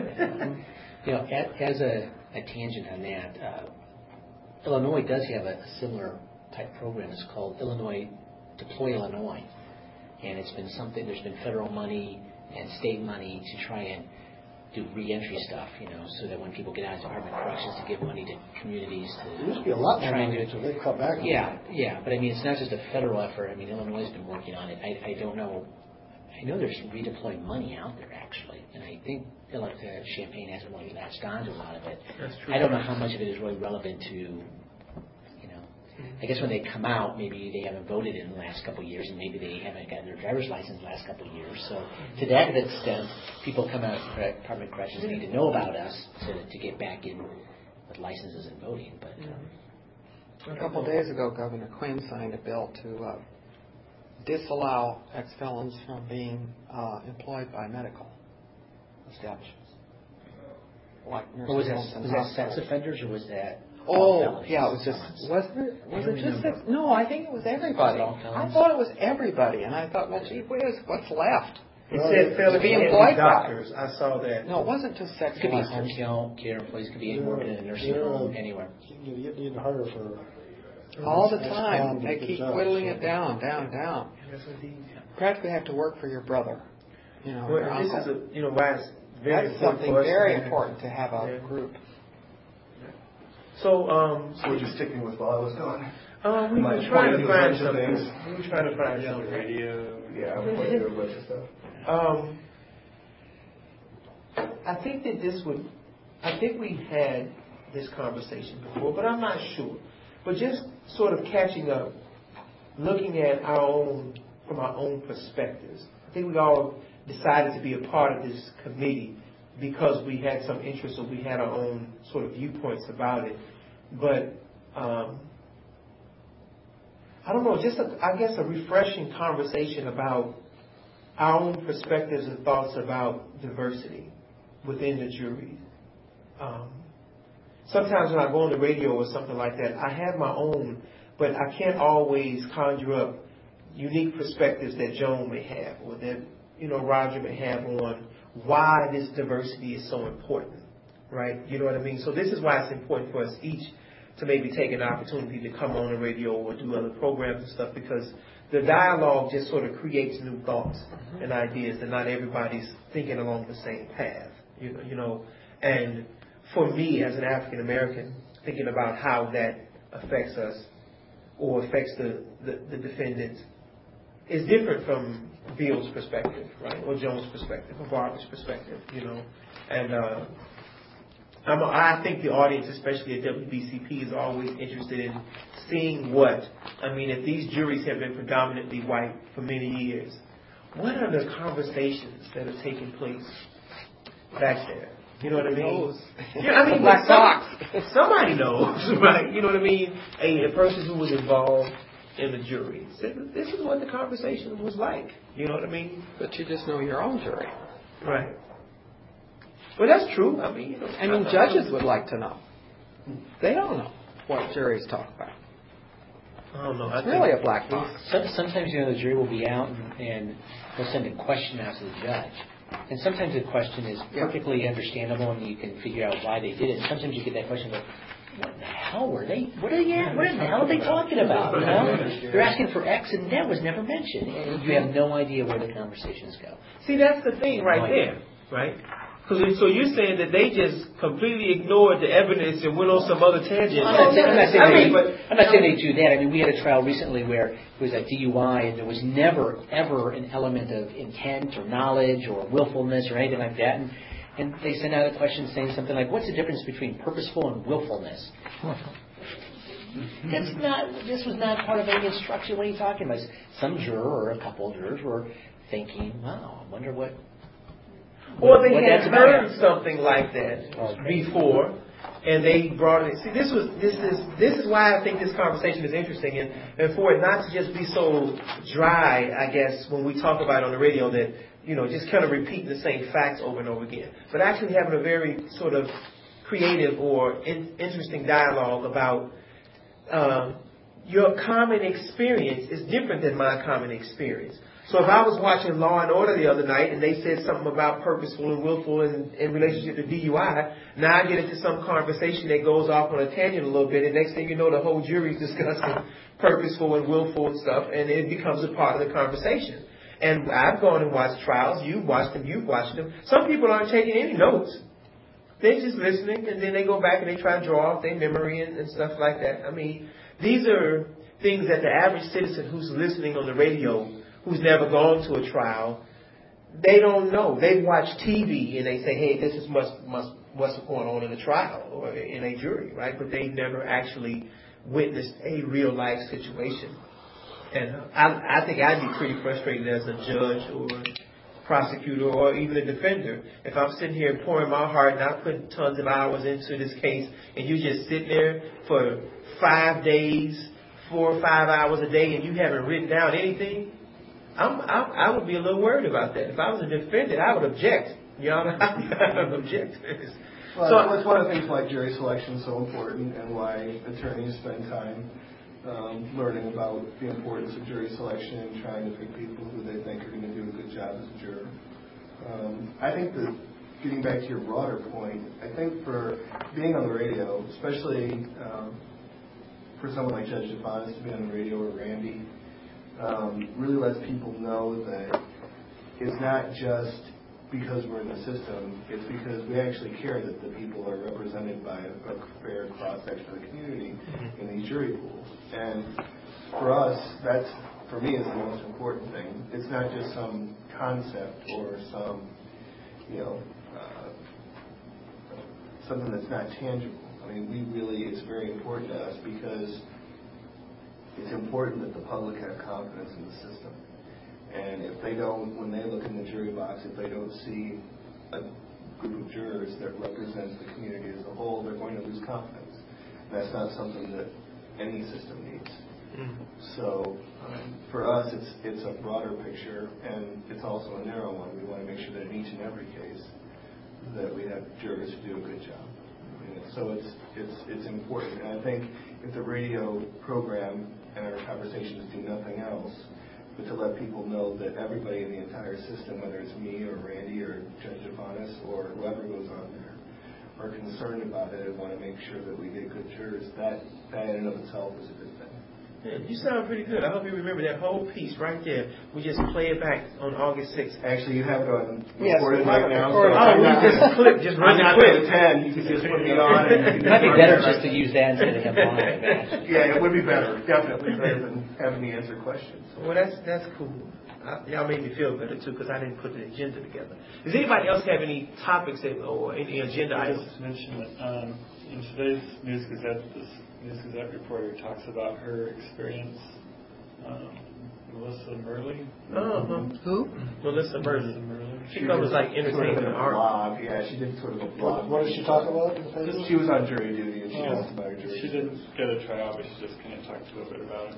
You know, a- as a, a tangent on that, uh, Illinois does have a, a similar type program. It's called Illinois Deploy Illinois, and it's been something. There's been federal money and state money to try and do reentry stuff. You know, so that when people get out of Department of Corrections, to give money to communities to There used to be a lot more try and money, do- so they cut back on it. Yeah, yeah, but I mean, it's not just a federal effort. I mean, Illinois has been working on it. I, I don't know. I know there's redeploying money out there actually, and I think you know, like, uh, Champaign hasn't really latched on to a lot of it. That's true. I don't know how much of it is really relevant to, you know, I guess when they come out, maybe they haven't voted in the last couple of years, and maybe they haven't gotten their driver's license the last couple of years. So to that extent, people come out of the Department of Corrections need to know about us to, to get back in with licenses and voting. But um, A couple of days ago, Governor Quinn signed a bill to uh, disallow ex-felons from being uh, employed by medical establishments. Like what was nursing homes that? and Was that sex hospitals. offenders or was that? Oh, felonies. yeah, it was just, wasn't it, was I don't it just, remember. six? No, I think it was everybody. Was it all I felons? thought it was everybody, and I thought, well, gee whiz, what's left? It said felony be and employed by. doctors. I saw that. No, it wasn't just sex It could be molesters. home care employees, could be anywhere in a nursing Yeah. home, anywhere. You get even harder for. All the That's time, fine, they good keep job, whittling so. it down, down, down. Yes, indeed. Practically have to work for your brother, you know, Well, your this uncle. is a, you know, why it's very That's important something for us to very have- important to have a Yeah. group. So, um, So we're just sticking with while I was gone. uh, we Might were trying point to to a find bunch of something. things. We were trying to find Yeah, something. radio. Yeah, I'm pointing to a bunch of stuff. Um, I think that this would, I think we had this conversation before, but I'm not sure. But just sort of catching up, looking at our own, from our own perspectives. I think we all decided to be a part of this committee because we had some interest or we had our own sort of viewpoints about it. But um, I don't know, just a, I guess a refreshing conversation about our own perspectives and thoughts about diversity within the jury. Um, sometimes when I go on the radio or something like that, I have my own, but I can't always conjure up unique perspectives that Joan may have or that, you know, Roger may have on why this diversity is so important, right? You know what I mean? So this is why it's important for us each to maybe take an opportunity to come on the radio or do other programs and stuff, because the dialogue just sort of creates new thoughts and ideas, and not everybody's thinking along the same path, you know, you know. And for me as an African American, thinking about how that affects us or affects the, the, the defendants is different from Bill's perspective, right, or Jones' perspective, or Barbara's perspective, you know. And uh, I'm a, I think the audience, especially at W B C P, is always interested in seeing what, I mean, if these juries have been predominantly white for many years, what are the conversations that are taking place back there? You know what I mean? Knows? Yeah, I mean, Black some- box. somebody knows, right? You know what I mean? A, a person who was involved in the jury said, this is what the conversation was like. You know what I mean? But you just know your own jury. Right. Well, that's true. I mean, you know, I mean, judges would like to know. They don't know what juries talk about. I don't know. I It's think- really a black box. Some, sometimes, you know, the jury will be out and, and they'll send a question out to the judge. And sometimes the question is perfectly understandable and you can figure out why they did it. And sometimes you get that question, like, what the hell were they, what are they, what in the hell are they talking about? You know? They're asking for X and that was never mentioned. And you have no idea where the conversations go. See, that's the thing right there, right? Cause, so you're saying that they just completely ignored the evidence and went on some other tangent. I'm not, saying, I'm, not saying I they, mean, but, I'm not saying they do that. I mean, we had a trial recently where it was a D U I and there was never, ever an element of intent or knowledge or willfulness or anything like that. And, and they sent out a question saying something like, what's the difference between purposeful and willfulness? That's not, this was not part of any instruction. What are you talking about? Some juror or a couple of jurors were thinking, wow, I wonder what... or they what had that's about. heard something like that Okay. before, and they brought it. See, this was this is this is why I think this conversation is interesting, and, and for it not to just be so dry, I guess, when we talk about it on the radio, that, you know, just kind of repeating the same facts over and over again, but actually having a very sort of creative or in, interesting dialogue about um, your common experience is different than my common experience. So if I was watching Law and Order the other night and they said something about purposeful and willful in, in relationship to D U I, now I get into some conversation that goes off on a tangent a little bit, and next thing you know, the whole jury's discussing purposeful and willful and stuff, and it becomes a part of the conversation. And I've gone and watched trials. You've watched them. You've watched them. Some people aren't taking any notes. They're just listening, and then they go back and they try to draw off their memory and, and stuff like that. I mean, these are things that the average citizen who's listening on the radio, who's never gone to a trial, they don't know. They watch T V and they say, hey, this is must, must, what's going on in a trial or in a jury, right? But they've never actually witnessed a real life situation. And I, I think I'd be pretty frustrated as a judge or prosecutor or even a defender if I'm sitting here pouring my heart and I put tons of hours into this case and you just sit there for five days, four or five hours a day, and you haven't written down anything. I'm, I, I would be a little worried about that. If I was a defendant, I would object. You know, I would object to this. Well, So- that's one of the things why jury selection is so important and why attorneys spend time um, learning about the importance of jury selection and trying to pick people who they think are going to do a good job as a juror. Um, I think that, getting back to your broader point, I think for being on the radio, especially um, for someone like Judge DeFanis to be on the radio, or Randy, um, really lets people know that it's not just because we're in the system, it's because we actually care that the people are represented by a, a fair cross-section of the community in these jury pools. And for us, that's, for me, is the most important thing. It's not just some concept or some, you know, uh, something that's not tangible. I mean, we really, it's very important to us because it's important that the public have confidence in the system. And if they don't, when they look in the jury box, if they don't see a group of jurors that represents the community as a whole, they're going to lose confidence. And that's not something that any system needs. Mm-hmm. So um, for us, it's it's a broader picture, and it's also a narrow one. We want to make sure that in each and every case that we have jurors who do a good job. You know, so it's it's it's important. And I think if the radio program and our conversations do nothing else, but to let people know that everybody in the entire system, whether it's me or Randy or Judge DeFanis or whoever goes on there, are concerned about it and want to make sure that we get good jurors, that, that in and of itself is a good thing. Yeah, you sound pretty good. I hope you remember that whole piece right there. We just play it back on August sixth. Actually, you have it on Yes, recorded we have right it now. recorded. So Oh, I'm we not just gonna- clip, just run I'm the not clip. going to attend. You can just put me on. And you can It might be run better that. just to use that instead of have mine. Yeah, it would be better. Definitely better than having me answer questions. Well, that's that's cool. Uh, y'all made me feel better too because I didn't put the agenda together. Does anybody else have any topics that, or any agenda I items? just mentioned that um, in today's News Gazette, this News Gazette reporter talks about her experience. Um, Melissa Murley. Uh-huh. Who? Melissa Murley. Melissa Murley. She covers like entertainment sort of and a art. blog. Yeah, she did sort of a blog. What, what did she talk about? in the paper? She was on jury duty and she Oh. asked about her jury She didn't get a tryout, but she just kind of talked a little bit about it.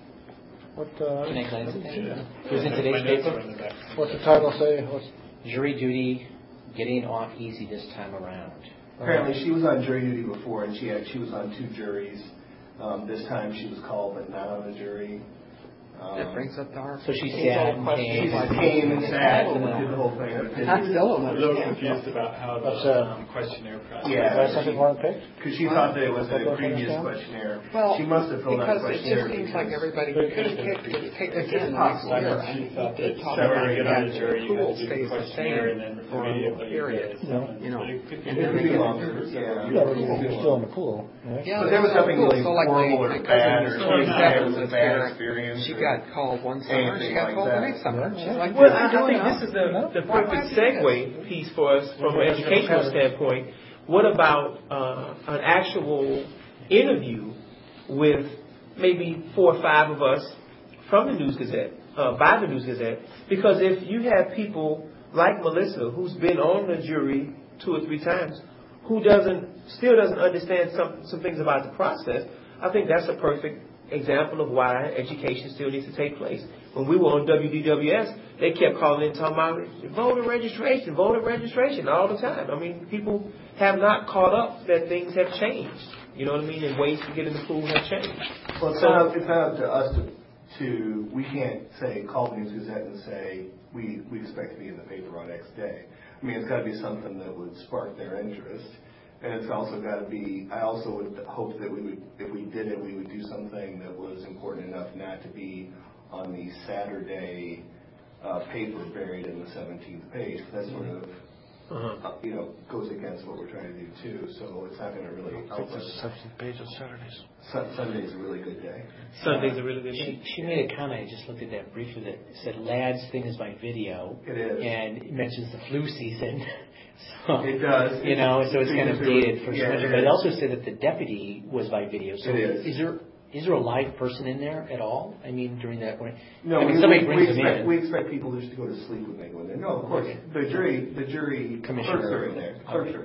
What, uh, Can I glance at that? Yeah. It was in My today's notes paper? are in the back. what's the title say? What's, Jury duty getting off easy this time around. Apparently, she was on jury duty before, and she had she was on two juries. Um, this time, she was called, but not on the jury. Um, That brings up the our. So she age-old sat and question, came. She like, just came and sat I and don't know. did the whole thing. but I didn't- still don't I'm a little understand. confused about how the What's, uh, um, questionnaire process. Yeah. that's something more picked? Because she thought that it was That a don't previous understand? questionnaire. Well, She must have filled out a because it questionnaire. just seems like because- everybody could have picked, gets picked It's again the next possible. year. She I mean, thought they that talk so about when you get on that the jury, the you pool have to do the stays the questionnaire, and then same for a immediately little you period. get a No. summons. You know, But it could be and It then could they be get longer. the- Yeah. Yeah, but you're still in the pool. Right? Yeah, But there was nothing really so like my, formal or my bad cousin, or Tony something that Stebbins was a is bad here. experience. She or- got called one summer, she anything got like called the that. next summer. Yeah, She's yeah. like, Well, what are I, you I doing think now? this is the, the Why- why perfect do this? segue piece for us from an educational standpoint. What about uh, an actual interview with maybe four or five of us from the News Gazette, uh, by the News Gazette? Because if you have people like Melissa, who's been on the jury two or three times, who doesn't still doesn't understand some some things about the process, I think that's a perfect example of why education still needs to take place. When we were on W D W S, they kept calling in talking about voter registration, voter registration all the time. I mean, people have not caught up that things have changed. You know what I mean? And ways to get in the pool have changed. Well, it's not, up- it's not up to us to, to, we can't say, call the News Gazette and say, we, we expect to be in the paper on X day. I mean, it's got to be something that would spark their interest. And it's also got to be, I also would hope that we would, if we did it, we would do something that was important enough not to be on the Saturday uh, paper buried in the seventeenth page. That's sort of, Uh-huh. uh, you know, goes against what we're trying to do too. So it's not going to really help us. seventeenth page on Saturdays. Sun- Sunday's a really good day. Sunday's a really good She, day. she made a comment, I just looked at that briefly, that said Lad's thing is by video. It is. And it mentions the flu season. So, It does. You know, so it's kind of dated for Yeah, some it But it is. also said that the deputy was by video. So It is. is there is there a live person in there at all? I mean, during that point? No, I mean, we, somebody we, brings we them expect, in. we expect people just to go to sleep when they go in there. No, of course, Okay. the jury, the jury Commissioner. clerks are in there. Clerks Okay. are in there.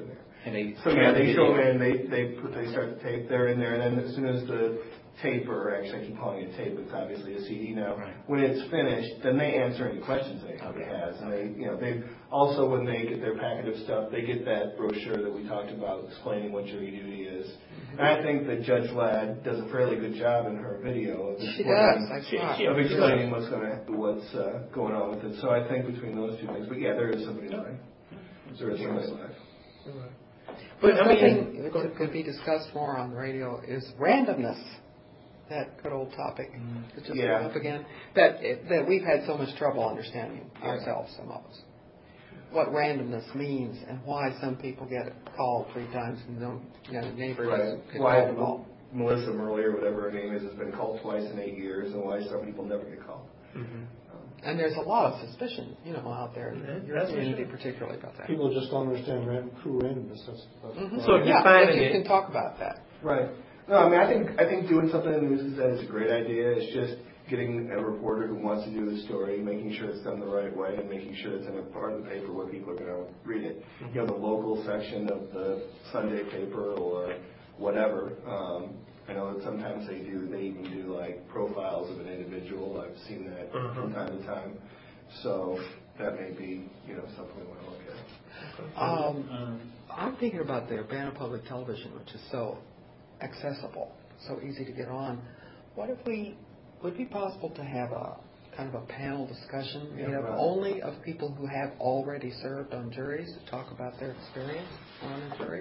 And they So yeah, they show them in, they, they put, they start the tape, they're in there, and then as soon as the tape, or actually I keep calling it tape, it's obviously a C D now, Right. when it's finished, then they answer any questions anybody Okay. has. And they, you know, they, also when they get their packet of stuff, they get that brochure that we talked about explaining what jury duty is. And I think that Judge Ladd does a fairly good job in her video of She explaining, does, that's right. of explaining what's going to, what's uh, going on with it. So I think between those two things, but yeah, there is somebody live. There is somebody live. But I Something mean, that could be discussed more on the radio is randomness. That good old topic that just Yeah. came up again. That that we've had so much trouble understanding ourselves, some of us. What randomness means and why some people get called three times and no, you know, neighbor Right. doesn't get Why called at all. Melissa Murley, or whatever her name is, has been called twice in eight years, and why some people never get called. mm-hmm. And there's a lot of suspicion, you know, out there in Yeah, your that's for community, sure. particularly about that. People just don't understand ran- true randomness. That's, that's Mhm. So if you're yeah, finding but you it- can talk about that. Right. No, I mean, I think I think doing something in the News Gazette is a great idea. It's just getting a reporter who wants to do a story, making sure it's done the right way, and making sure it's in a part of the paper where people are going to read it. You know, the local section of the Sunday paper or whatever. Um, I know that sometimes they do. They even do like profiles of an individual. I've seen that Uh-huh. from time to time. So that may be, you know, something we want to look at. Um, I'm thinking about the Urbana Public Television, which is so accessible, so easy to get on. What if we, would it be possible to have a kind of a panel discussion made Yeah, up right. only of people who have already served on juries to talk about their experience on a jury?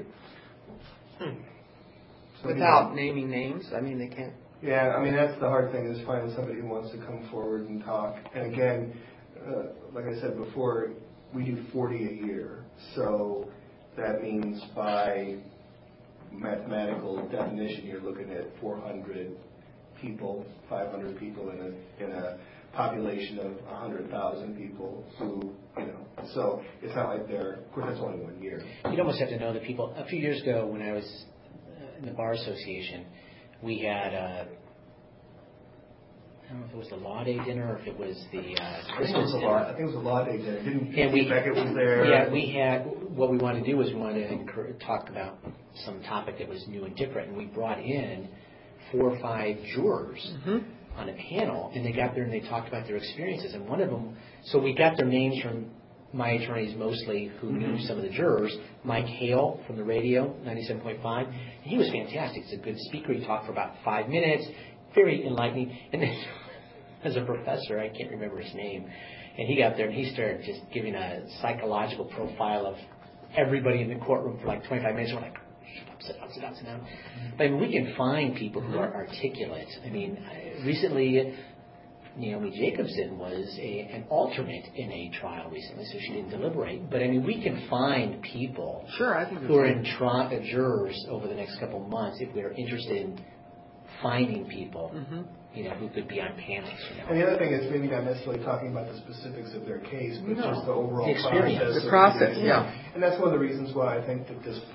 So, Without you know, naming names, I mean, they can't. Yeah, I mean, that's the hard thing, is finding somebody who wants to come forward and talk. And again, uh, like I said before, we do forty a year. So that means by mathematical definition, you're looking at four hundred people, five hundred people in a, in a population of one hundred thousand people who, you know, so it's not like they're, of course, that's only one year. You'd almost have to know the people. A few years ago, when I was uh, in the Bar Association, we had uh, I don't know if it was the Law Day dinner or if it was the uh, I think it Christmas was a dinner. law, I think it was a law day dinner. Didn't And we, Beckett was there? Yeah, we had, what we wanted to do was we wanted to encourage, talk about some topic that was new and different, and we brought in four or five jurors Mm-hmm. on a panel, and they got there and they talked about their experiences, and one of them, so we got their names from my attorneys mostly who Mm-hmm. knew some of the jurors. Mike Hale from the radio, ninety-seven point five, and he was fantastic. He's a good speaker. He talked for about five minutes, very enlightening, and then as a professor, I can't remember his name, and he got there and he started just giving a psychological profile of everybody in the courtroom for like twenty-five minutes. We're like, shut up, sit down, sit down, sit down. But I mean, we can find people who are articulate. I mean, I- recently, Naomi Jacobson was a, an alternate in a trial recently, so she didn't deliberate. But I mean, we can find people Sure, I think who are in tri- uh, jurors over the next couple of months if we are interested in finding people, Mm-hmm. you know, who could be on panels. You know. And the other thing is maybe not necessarily talking about the specifics of their case, but No. just the overall The experience. process. The of process, doing it. yeah. And that's one of the reasons why I think that this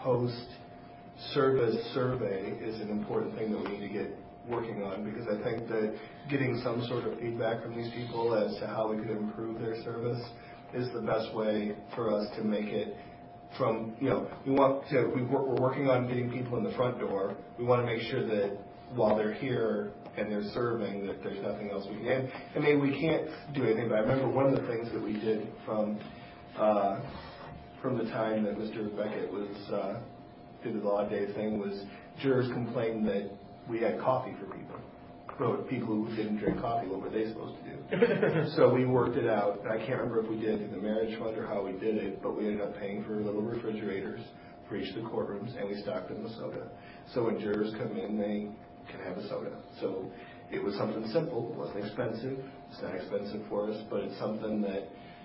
post-service survey is an important thing that we need to get working on, because I think that getting some sort of feedback from these people as to how we could improve their service is the best way for us to make it from, you know, we want to, we work, we're working on getting people in the front door. We want to make sure that while they're here and they're serving, that there's nothing else we can. I mean, we can't do anything, but I remember one of the things that we did from uh, from the time that Mister Beckett was uh, did the law day thing was jurors complained that we had coffee for people. So people who didn't drink coffee, what were they supposed to do? So we worked it out. I can't remember if we did it through the marriage fund or how we did it, but we ended up paying for little refrigerators for each of the courtrooms, and we stocked them with soda. So when jurors come in, they can have a soda. So it was something simple. It wasn't expensive. It's not expensive for us, but it's something that,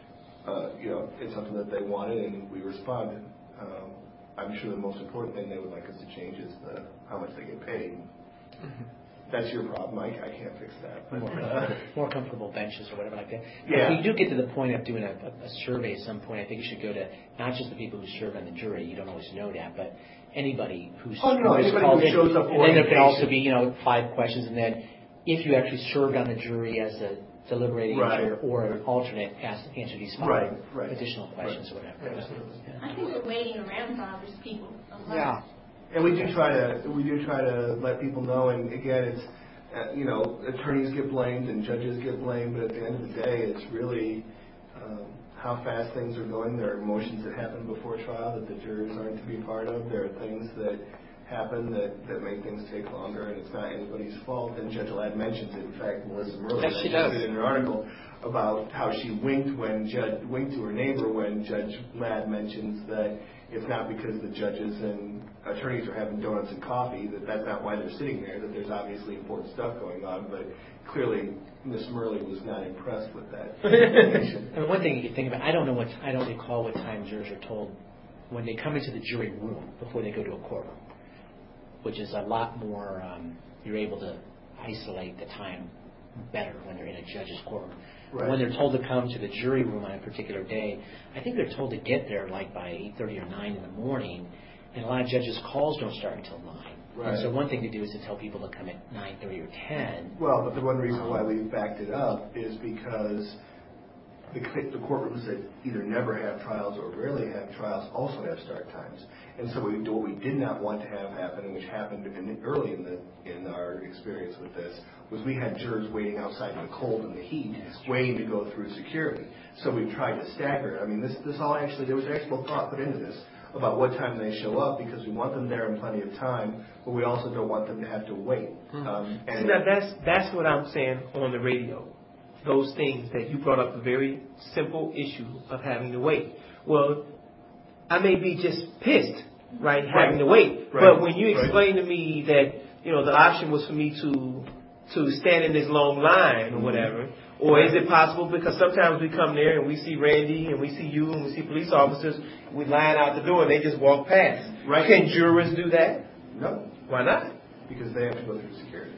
uh, you know, it's something that they wanted, and we responded. Um, I'm sure the most important thing they would like us to change is the how much they get paid. Mm-hmm. That's your problem. I, I can't fix that. But, More, uh, more comfortable benches or whatever like that. Yeah. If you do get to the point of doing a, a, a survey at some point, I think you should go to not just the people who serve on the jury. You don't always know that, but anybody who's, Oh, no, who's anybody called who in. shows up And then there can orientation. also be, you know, five questions, and then if you actually served on the jury as a deliberating Right. or, or an alternate ask, answer these five Right, right. additional questions or whatever. Absolutely. I think the waiting around bothers people a lot. Yeah. And we do try to we do try to let people know. And again, it's uh, you know attorneys get blamed and judges get blamed, but at the end of the day, it's really um, how fast things are going. There are emotions that happen before trial that the jurors aren't to be part of. There are things that happen that, that make things take longer, and it's not anybody's fault. And Judge Ladd mentions it. In fact, Melissa Merlin Yes, she mentions does. it in her article about how she winked when Judge winked to her neighbor when Judge Ladd mentions that it's not because the judges and attorneys are having donuts and coffee, that that's not why they're sitting there, that there's obviously important stuff going on. But clearly, Miss Murley was not impressed with that information. And one thing you can think about, I don't know what, I don't recall what time jurors are told when they come into the jury room before they go to a courtroom, which is a lot more, um, you're able to isolate the time better when they're in a judge's courtroom. Right. When they're told to come to the jury room on a particular day, I think they're told to get there like by eight thirty or nine in the morning, and a lot of judges' calls don't start until nine. Right. And so one thing to do is to tell people to come at nine thirty or ten. Well, but the one reason why we backed it up is because the, the courtrooms that either never have trials or rarely have trials also have start times. And so we, what we did not want to have happen, which happened in, early in the in our experience with this, was we had jurors waiting outside in the cold and the heat, waiting to go through security. So we tried to stagger it. I mean, this this all actually, there was actual thought put into this about what time they show up, because we want them there in plenty of time, but we also don't want them to have to wait. Um, and See, now that's that's what I'm saying on the radio. Those things that you brought up, a very simple issue of having to wait. Well, I may be just pissed, right, having to wait. Right. But when you explain to me that, you know, the option was for me to to stand in this long line or whatever, or is it possible, because sometimes we come there and we see Randy and we see you and we see police officers, we line out the door and they just walk past. Right. Can jurors do that? no, Why not? because they have to go through security.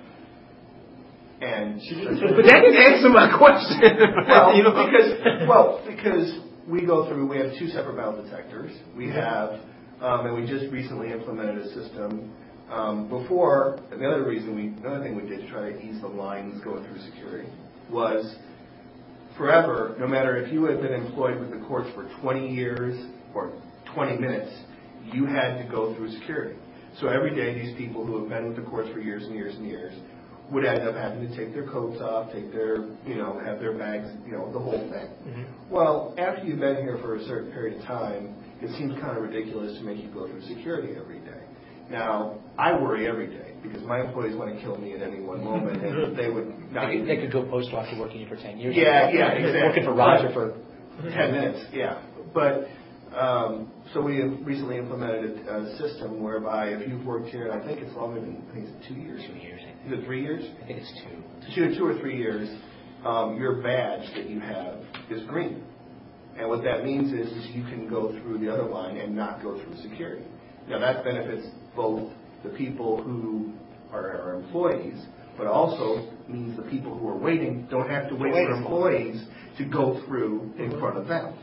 And But that didn't answer my question. well, You know? because well, because we go through, we have two separate metal detectors. We have, um, and we just recently implemented a system. Um, before, the other reason we, another thing we did to try to ease the lines going through security was forever, no matter if you had been employed with the courts for twenty years or twenty minutes, you had to go through security. So every day, these people who have been with the courts for years and years and years would end up having to take their coats off, take their, you know, have their bags, you know, the whole thing. Mm-hmm. Well, after you've been here for a certain period of time, it seems kind of ridiculous to make you go through security every day. Now, I worry every day because my employees want to kill me at any one moment, and they would not They could, they could go post after working here for ten years. Yeah, yeah, exactly. Working for Roger for ten minutes, yeah. But um, so we have recently implemented a, a system whereby if you've worked here, I think it's longer than I think it's two years. two years. Is it three years? I think it's two. Two, two or three years. Um, your badge that you have is green, and what that means is, is you can go through the other line and not go through security. Now that benefits both the people who are our employees, but also means the people who are waiting don't have to wait for employees to go through in front of them.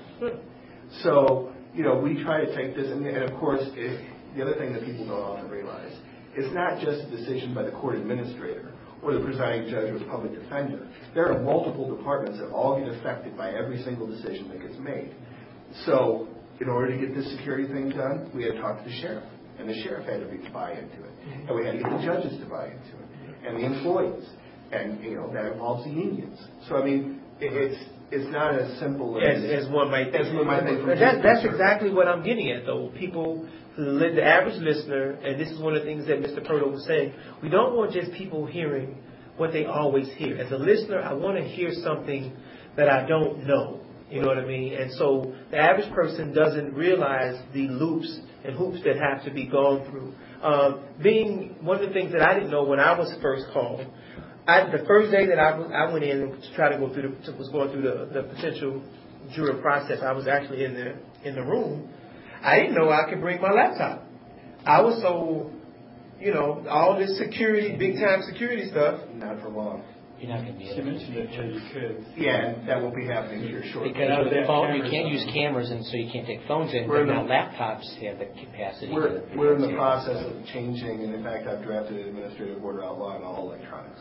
So, you know, we try to take this, and, and of course, if, the other thing that people don't often realize, it's not just a decision by the court administrator or the presiding judge or the public defender. There are multiple departments that all get affected by every single decision that gets made. So, in order to get this security thing done, we had to talk to the sheriff, and the sheriff had to be, buy into it, and we had to get the judges to buy into it, and the employees, and you know that involves the unions. So I mean, it, it's it's not as simple as As, as one might think. as one might think. But that, that's exactly what I'm getting at, though. People, the, the average listener, and this is one of the things that Mister Purdo was saying, we don't want just people hearing what they always hear. As a listener, I want to hear something that I don't know. You know what I mean? And so the average person doesn't realize the loops and hoops that have to be gone through. Um, being one of the things that I didn't know when I was first called, I, the first day that I, I went in to try to go through the, was going through the, the potential juror process, I was actually in the in the room. I didn't know I could bring my laptop. I was so, you know, all this security, big time security stuff. Not for long. You're not going to be She able to. mentioned that yeah, you could. Yeah, and that won't be happening here shortly. Because No, with they the have phone, you cameras can't on use them. cameras, and so you can't take phones in. We're But in now the- laptops have the capacity. We're, to, we're in the process of changing, and in fact, I've drafted an administrative order outlawing all electronics.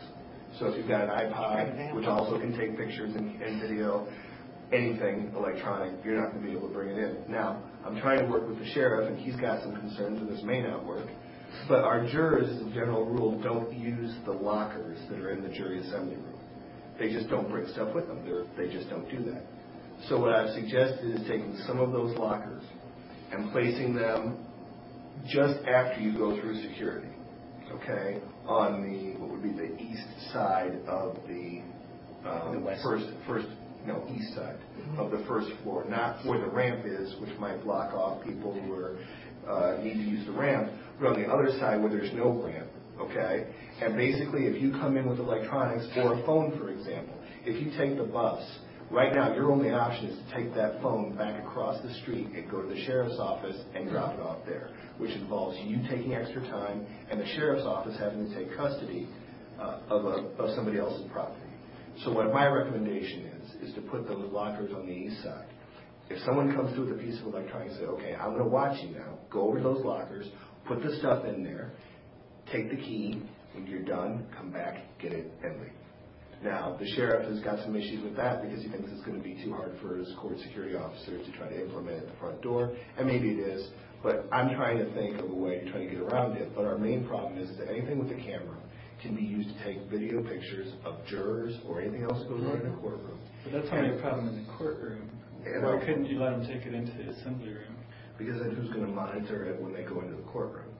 So if you've got an iPod, which also can take pictures and, and video, anything electronic, you're not going to be able to bring it in. Now, I'm trying to work with the sheriff, and he's got some concerns, and this may not work. But our jurors, as a general rule, don't use the lockers that are in the jury assembly room. They just don't bring stuff with them. They're, they just don't do that. So what I've suggested is taking some of those lockers and placing them just after you go through security, okay, on the, what would be the east side of the, um, The west. first, first, no, east side of the first floor, not where the ramp is, which might block off people who are, uh, need to use the ramp, but on the other side where there's no ramp, okay? And basically, if you come in with electronics or a phone, for example, if you take the bus, right now your only option is to take that phone back across the street and go to the sheriff's office and drop it off there, which involves you taking extra time and the sheriff's office having to take custody uh, of, a, of somebody else's property. So what my recommendation is, is to put those lockers on the east side. If someone comes through with a piece of electronics and say, okay, I'm going to watch you now, go over those lockers, put the stuff in there, take the key, when you're done, come back, get it, and leave. Now, the sheriff has got some issues with that because he thinks it's going to be too hard for his court security officers to try to implement at the front door, and maybe it is, but I'm trying to think of a way to try to get around it. But our main problem is that anything with a camera can be used to take video pictures of jurors or anything else that goes on in the courtroom. But that's only a problem in the courtroom. And Why I'll- couldn't you let them take it into the assembly room? Because then who's going to monitor it when they go into the courtroom?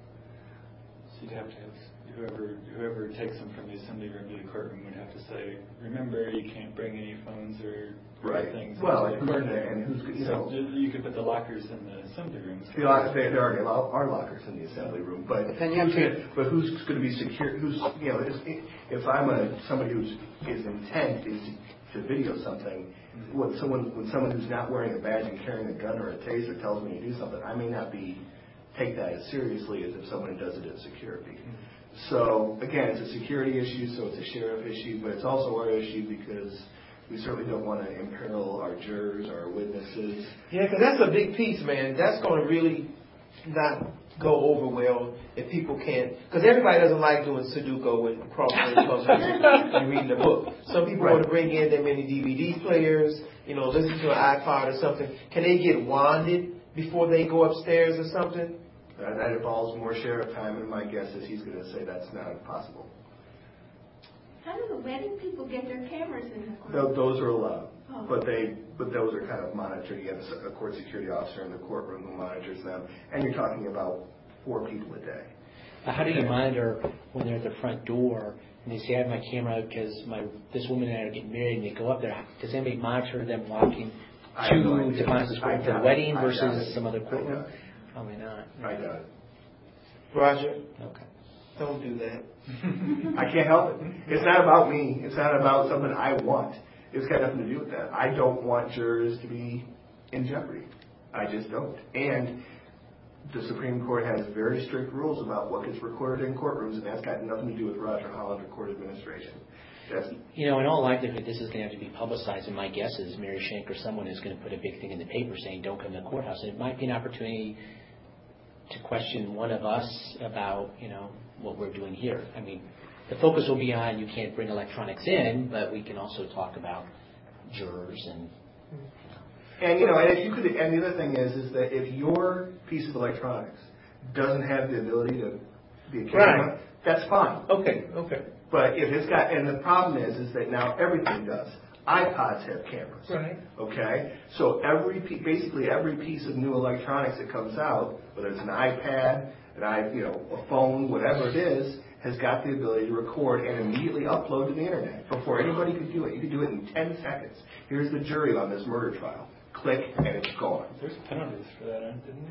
So you'd have to have whoever whoever takes them from the assembly room to the courtroom would have to say, remember, you can't bring any phones or Right. things. Well, into and the who's courtroom. gonna- and who's, you so know- ju- you could put the lockers in the assembly room. The lock- There there are, are lockers in the assembly room, but But then you have who's to- gonna- but who's going to be secure? Who's you know? If, if I'm a somebody who's his intent is to video something, when someone when someone who's not wearing a badge and carrying a gun or a taser tells me to do something, I may not be take that as seriously as if someone does it at security. So again, it's a security issue, so it's a sheriff issue, but it's also our issue because we certainly don't want to imperil our jurors, our witnesses. Yeah, because that's a big piece, man. That's going to really not go over well if people can't. Because everybody doesn't like doing Sudoku with crossword puzzles and reading a book. Some people Right. want to bring in their many D V D players, you know, listen to an iPod or something. Can they get wanded before they go upstairs or something? Uh, that involves more sheriff time, and my guess is he's going to say that's not possible. How do the wedding people get their cameras in the Th- courtroom? Those are allowed, Oh. but they, but those are kind of monitored. You have a s- a court security officer in the courtroom who monitors them, and you're talking about four people a day. Now, how do you monitor when they're at the front door and they say, I have my camera because my this woman and I are getting married, and they go up there? Does anybody monitor them walking I to have no idea. Demonis I Court for doubt the wedding it. I doubt versus it. some other I courtroom? doubt it. Probably not. I doubt it. Roger, Okay. don't do that. I can't help it. It's not about me. It's not about something I want. It's got nothing to do with that. I don't want jurors to be in jeopardy. I just don't. And the Supreme Court has very strict rules about what gets recorded in courtrooms, and that's got nothing to do with Roger Holland or court administration. That's, You know, in all likelihood, this is going to have to be publicized, and my guess is Mary Schenk or someone is going to put a big thing in the paper saying, don't come to the courthouse. And it might be an opportunity to question one of us about, you know, what we're doing here. I mean, the focus will be on you can't bring electronics in, but we can also talk about jurors and... and you know, and if you could, and the other thing is, is that if your piece of electronics doesn't have the ability to be a camera, Right. that's fine. Okay, okay. But if it's got, and the problem is, is that now everything does. iPods have cameras. Right. Okay? So every, pe- basically every piece of new electronics that comes out, whether it's an iPad, an i, you know, a phone, whatever it is, has got the ability to record and immediately upload to the internet before anybody could do it. You could do it in ten seconds. Here's the jury on this murder trial. Click, and it's gone. There's penalties for that, aren't there?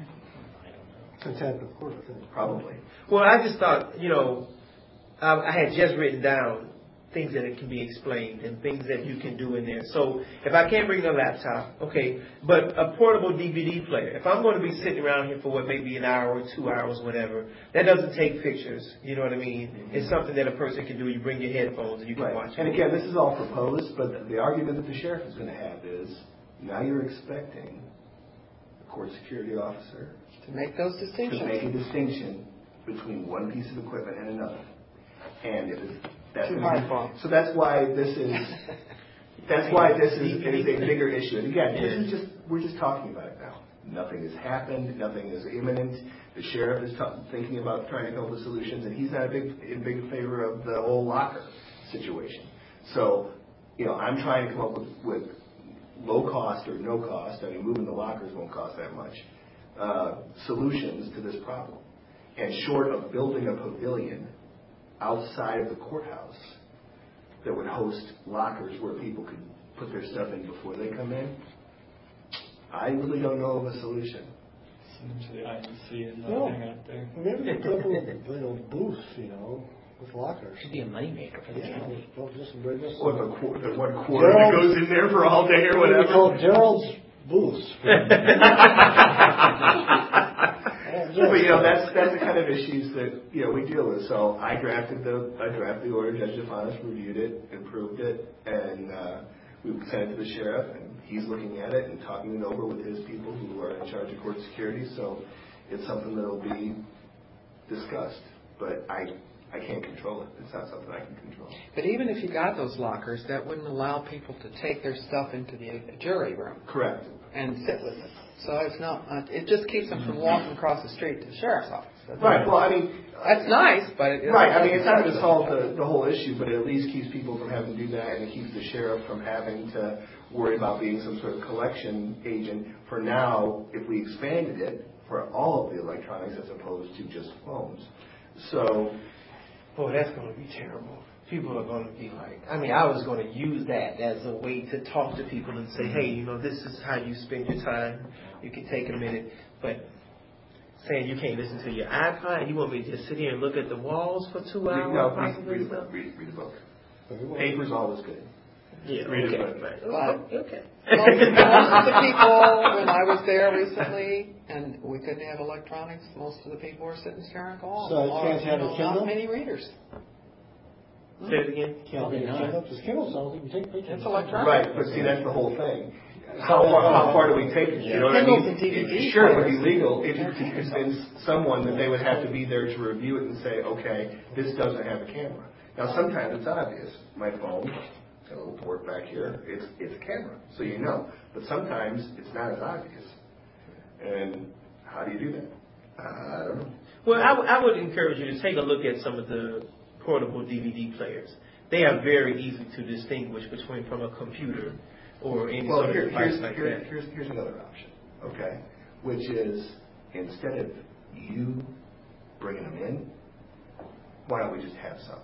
Contempt of court, I think. Probably. Well, I just thought, you know, I, I had just written down things that it can be explained and things that you can do in there. So if I can't bring a laptop, okay, but a portable D V D player. If I'm going to be sitting around here for what, maybe an hour or two hours, whatever, that doesn't take pictures. You know what I mean? Mm-hmm. It's something that a person can do. You bring your headphones and you can Right. watch it. it. And again, this is all proposed, but the, the argument that the sheriff is going to have is now you're expecting a court security officer To make those to make distinctions. a distinction between one piece of equipment and another. And if it's That's Too gonna hard be- for 'em. So that's why this is, that's why this is, is a bigger issue. And again, this is just, we're just talking about it now. Nothing has happened, nothing is imminent. The sheriff is ta- thinking about trying to come up with solutions, and he's not a big, in big favor of the whole locker situation. So, you know, I'm trying to come up with, with low cost or no cost, I mean, moving the lockers won't cost that much, uh, solutions to this problem. And short of building a pavilion outside of the courthouse that would host lockers where people could put their stuff in before they come in, I really don't know of a solution. Send them to the I N C and not Well, hang out there. maybe a couple of little booths, you know, with lockers. Should be a moneymaker for the Yeah, county. well, just bring this. Or the, qu- the one quarter that goes in there for all day or What do we call whatever. Gerald's booths. But, you know, that's, that's the kind of issues that, you know, we deal with. So I drafted the, I drafted the order, Judge DeFanis reviewed it, approved it, and uh, we sent it to the sheriff, and he's looking at it and talking it over with his people who are in charge of court security. So it's something that will be discussed. But I, I can't control it. It's not something I can control. But even if you got those lockers, that wouldn't allow people to take their stuff into the jury room Correct. and sit with it. So it's not. Uh, it just keeps them from walking across the street to the sheriff's office. That's Right. Well, I mean, That's nice, but it, right. I mean, it's not going to solve the, the whole issue, but it at least keeps people from having to do that, and it keeps the sheriff from having to worry about being some sort of collection agent. For now, if we expanded it for all of the electronics as opposed to just phones. So, Boy, that's going to be terrible. People are going to be like, I mean, I was going to use that as a way to talk to people and say, hey, you know, this is how you spend your time. You can take a minute. But saying you can't listen to your iPod, you want me to just sit here and look at the walls for two hours? no, read, possibly, read, a so? book, read, read a book. Paper's always good. Yeah, Read okay. it, Right. But Okay. most, most of the people, when I was there recently, and we couldn't have electronics, most of the people were sitting staring at the wall. So you Or, can't have you a know, Kindle? Not many readers. Say it again. Can't be a Kindle, because Kindle's all you can take pictures. It's electronic. Right, but see, that's the whole thing. How far, how far do we take it? You know what I Kindles mean? and D V D Sure, it would be players. legal if you could convince someone that they would have to be there to review it and say, okay, this doesn't have a camera. Now, sometimes it's obvious. My phone, got a little port back here, it's, it's a camera, so you know. But sometimes it's not as obvious. And how do you do that? I don't know. Well, I, w- I would encourage you to take a look at some of the portable D V D players. They are very easy to distinguish between from a computer or any Well, sort here, of device here's, like here, that. here's, here's another option, okay? Which is, instead of you bringing them in, why don't we just have some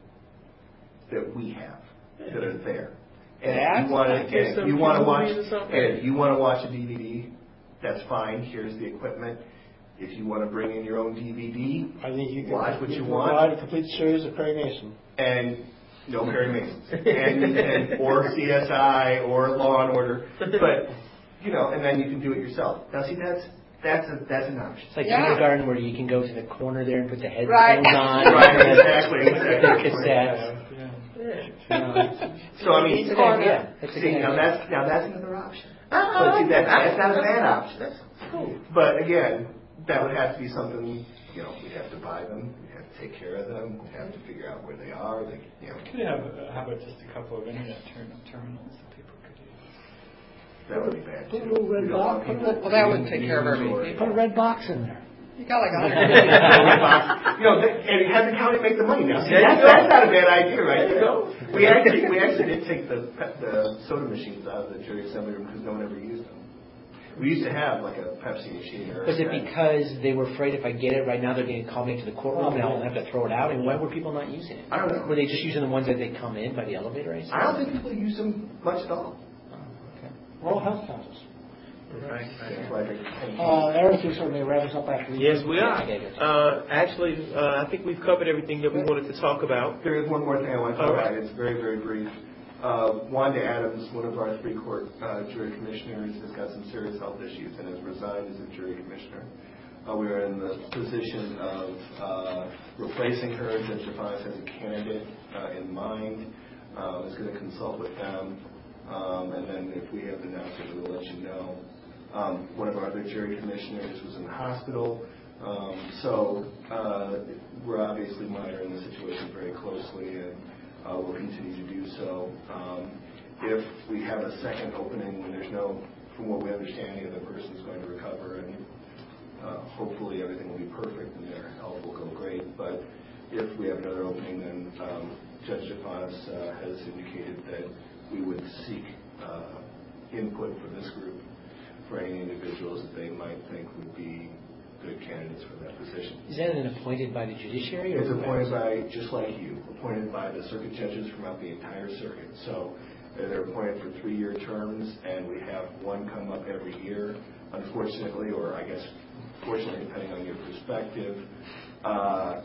that we have, that are there? And if That's you want to, like and if some you want to watch, movies or something. and if you want to watch a D V D, that's fine, here's the equipment. If you want to bring in your own D V D, I think you can watch what you can want. provide a complete series of Perry Mason. And no Perry Masons, and, and or C S I or Law and Order, but you know, and then you can do it yourself. Now, see, that's that's a, that's an option. It's like Yeah. kindergarten where you can go to the corner there and put the headphones Right. on. Right, exactly, The exactly. cassettes. Yeah. So I mean, It's a good idea. It's a see, good now idea. that's now that's another option. Uh-uh. But see, that's that's not a bad option. That's cool. But again, that would have to be something. You know, we'd have to buy them. We'd have to take care of them. We'd have to figure out where they are. They, you know, Could have, uh, how about just a couple of internet term- terminals that people could use? that would be bad Put a too. little red We don't want box, put a people Well, that wouldn't take care of reading everything. or- Put a red box in there. You got like a hundred. you know, and have the county make the money now. See, There you that's, go. that's not a bad idea, right? There you go. We actually, we actually did take the pe- the soda machines out of the jury assembly room because no one ever used them. We used to have like a Pepsi machine or. Was it because they were afraid if I get it right now they're going to call me to the courtroom and I'll have to throw it out? And why were people not using it? I don't know. Were they just using the ones that they come in by the elevator? I, I don't think people use them much at all. We're all health conscious. Right. That's why they. Uh, Eric, you certainly wrap us up after these. Yes, we are. Uh, actually, uh, I think we've covered everything that we wanted to talk about. There is one more thing I want to All provide. right. It's very, very brief. Uh, Wanda Adams, one of our three court uh, jury commissioners, has got some serious health issues and has resigned as a jury commissioner. Uh, we are in the position of uh, replacing her. Judge DeFanis has a candidate uh, in mind. Uh, is going to consult with them, um, and then if we have an announcement, we'll let you know. Um, one of our other jury commissioners was in the hospital, um, so uh, we're obviously monitoring the situation very closely, and uh, we'll continue to do so. Um, if we have a second opening when there's no, from what we understand, the other person's going to recover and uh, hopefully everything will be perfect and their health will go great. But if we have another opening, then um, Judge DeFanis uh, has indicated that we would seek uh, input from this group for any individuals that they might think would be good candidates for that position. Is that then appointed by the judiciary? Or it's appointed by, just like you, appointed by the circuit judges throughout the entire circuit. So uh, they're appointed for three-year terms, and we have one come up every year. Unfortunately, or I guess fortunately, depending on your perspective, uh,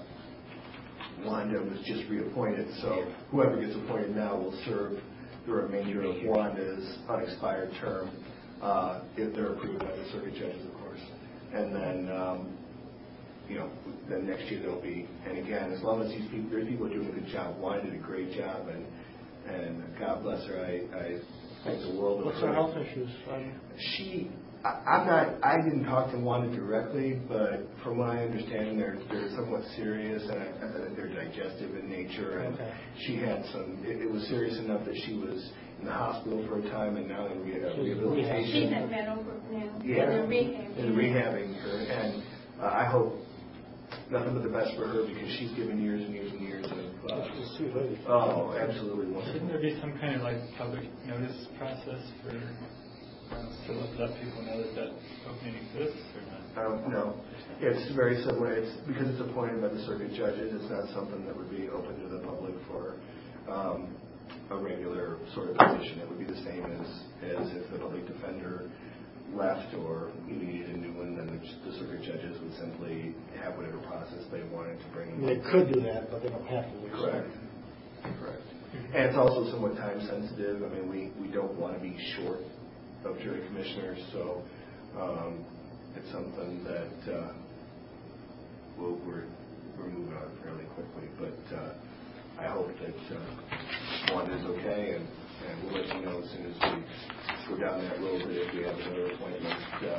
Wanda was just reappointed, so whoever gets appointed now will serve the remainder of Wanda's unexpired term, uh, if they're approved by the circuit judges, of course. And then, um, you know, then next year there'll be, and again, as long as these people, there's people doing a good job. Wanda did a great job, and and God bless her. I, I think the world of What's her. her health issues? Um, She, I, I'm not, I didn't talk to Wanda directly, but from what I understand, they're, they're somewhat serious, and I, I think they're digestive in nature, and Okay. she had some, it, it was serious enough that she was in the hospital for a time, and now in re- uh, rehabilitation. She's at Meadowbrook now. Yeah, And they're rehabbing. and rehabbing her, and uh, I hope nothing but the best for her, because she's given years and years and years of, uh, she's a sweet lady. oh, absolutely Shouldn't wonderful. there be some kind of like public notice process for, to let, let people know that that opening exists or not? Um, no, it's very similar. It's because it's appointed by the circuit judges. It's not something that would be open to the public for um, a regular sort of position. It would be the same as as if the public defender left or you needed a new one. Then the, the circuit judges would simply have whatever process they wanted to bring. I mean, they could do that, but they don't have to. Correct. Correct. And it's also somewhat time sensitive. I mean, we we don't want to be short of jury commissioners, so. Um, It's something that uh, we'll, we're we're moving on fairly quickly, but uh, I hope that uh, one is okay, and, and we'll let you know as soon as we go down that road. But if we have another appointment,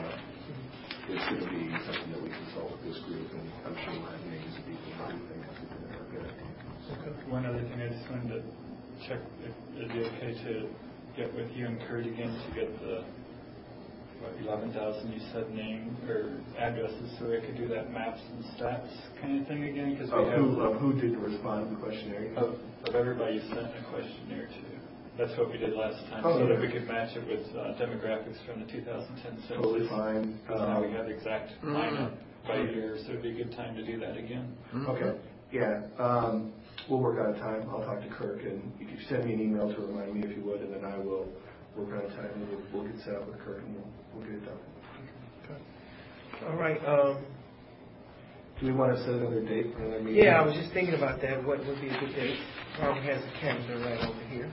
uh, it's going to be something that we consult with this group, and I'm sure we'll have names of people who think that are good. One other thing, I just wanted to check if it'd be okay to get with you and Kurt again to get the what, eleven thousand you said name or addresses so we could do that maps and stats kind of thing again? Because we Of have who, of who did respond to the questionnaire? of, of everybody you sent a questionnaire to. That's what we did last time, Oh, so yeah. that we could match it with uh, demographics from the two thousand ten census. Totally fine. Because now we Um, have exact lineup by year, so it'd be a good time to do that again. Okay, yeah, um, we'll work out a time. I'll talk to Kirk, and you can send me an email to remind me if you would, and then I will work out a time, and we'll, we'll get set up with Kirk, and we'll, we'll get it done. All right. Um, Do we want to set another date for another meeting? yeah, I was just thinking about that. What would be a good date? Robert has a calendar right over here.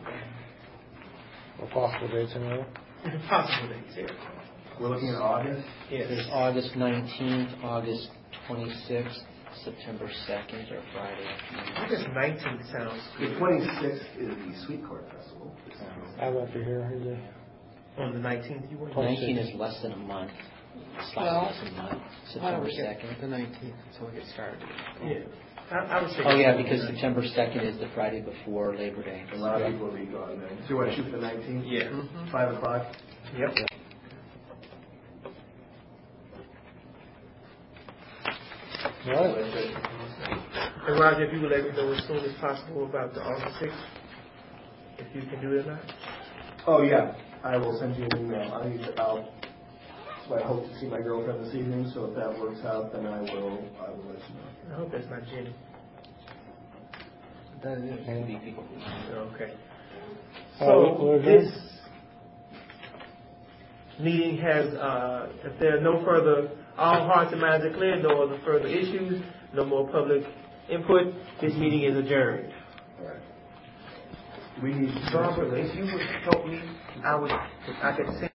Or possible dates anyway. Possible dates, yeah. We're looking at August. Yes. There's August nineteenth, August twenty-sixth, September second, or Friday afternoon. August nineteenth sounds The good. twenty-sixth is the Sweet Court Festival. I won't be here either. On the nineteenth, you want? nineteen is less than a month. Slightly Well, less than a month. Why don't September we get second. the nineteenth so we get started? Yeah. I, I would say. Oh, yeah, because September second is the Friday before Labor Day. A lot of people will be gone then. So you want to shoot for the nineteenth? Yeah. Mhm. Five o'clock? Yep. All right. And Roger, if you would let me know as soon as possible about the August sixth, if you can do it or not. Oh, yeah. I will send you an email. I'll, I'll, so I hope to see my girlfriend this evening, so if that works out, then I will, I will let you know. I hope that's not Jenny. That is. Could be people. Okay. All right, So we're done. this meeting has, uh, if there are no further, all hearts and minds are clear, no other further issues, no more public input, this meeting is adjourned. All right. We need. Barbara, if you would help me, I would, if I could send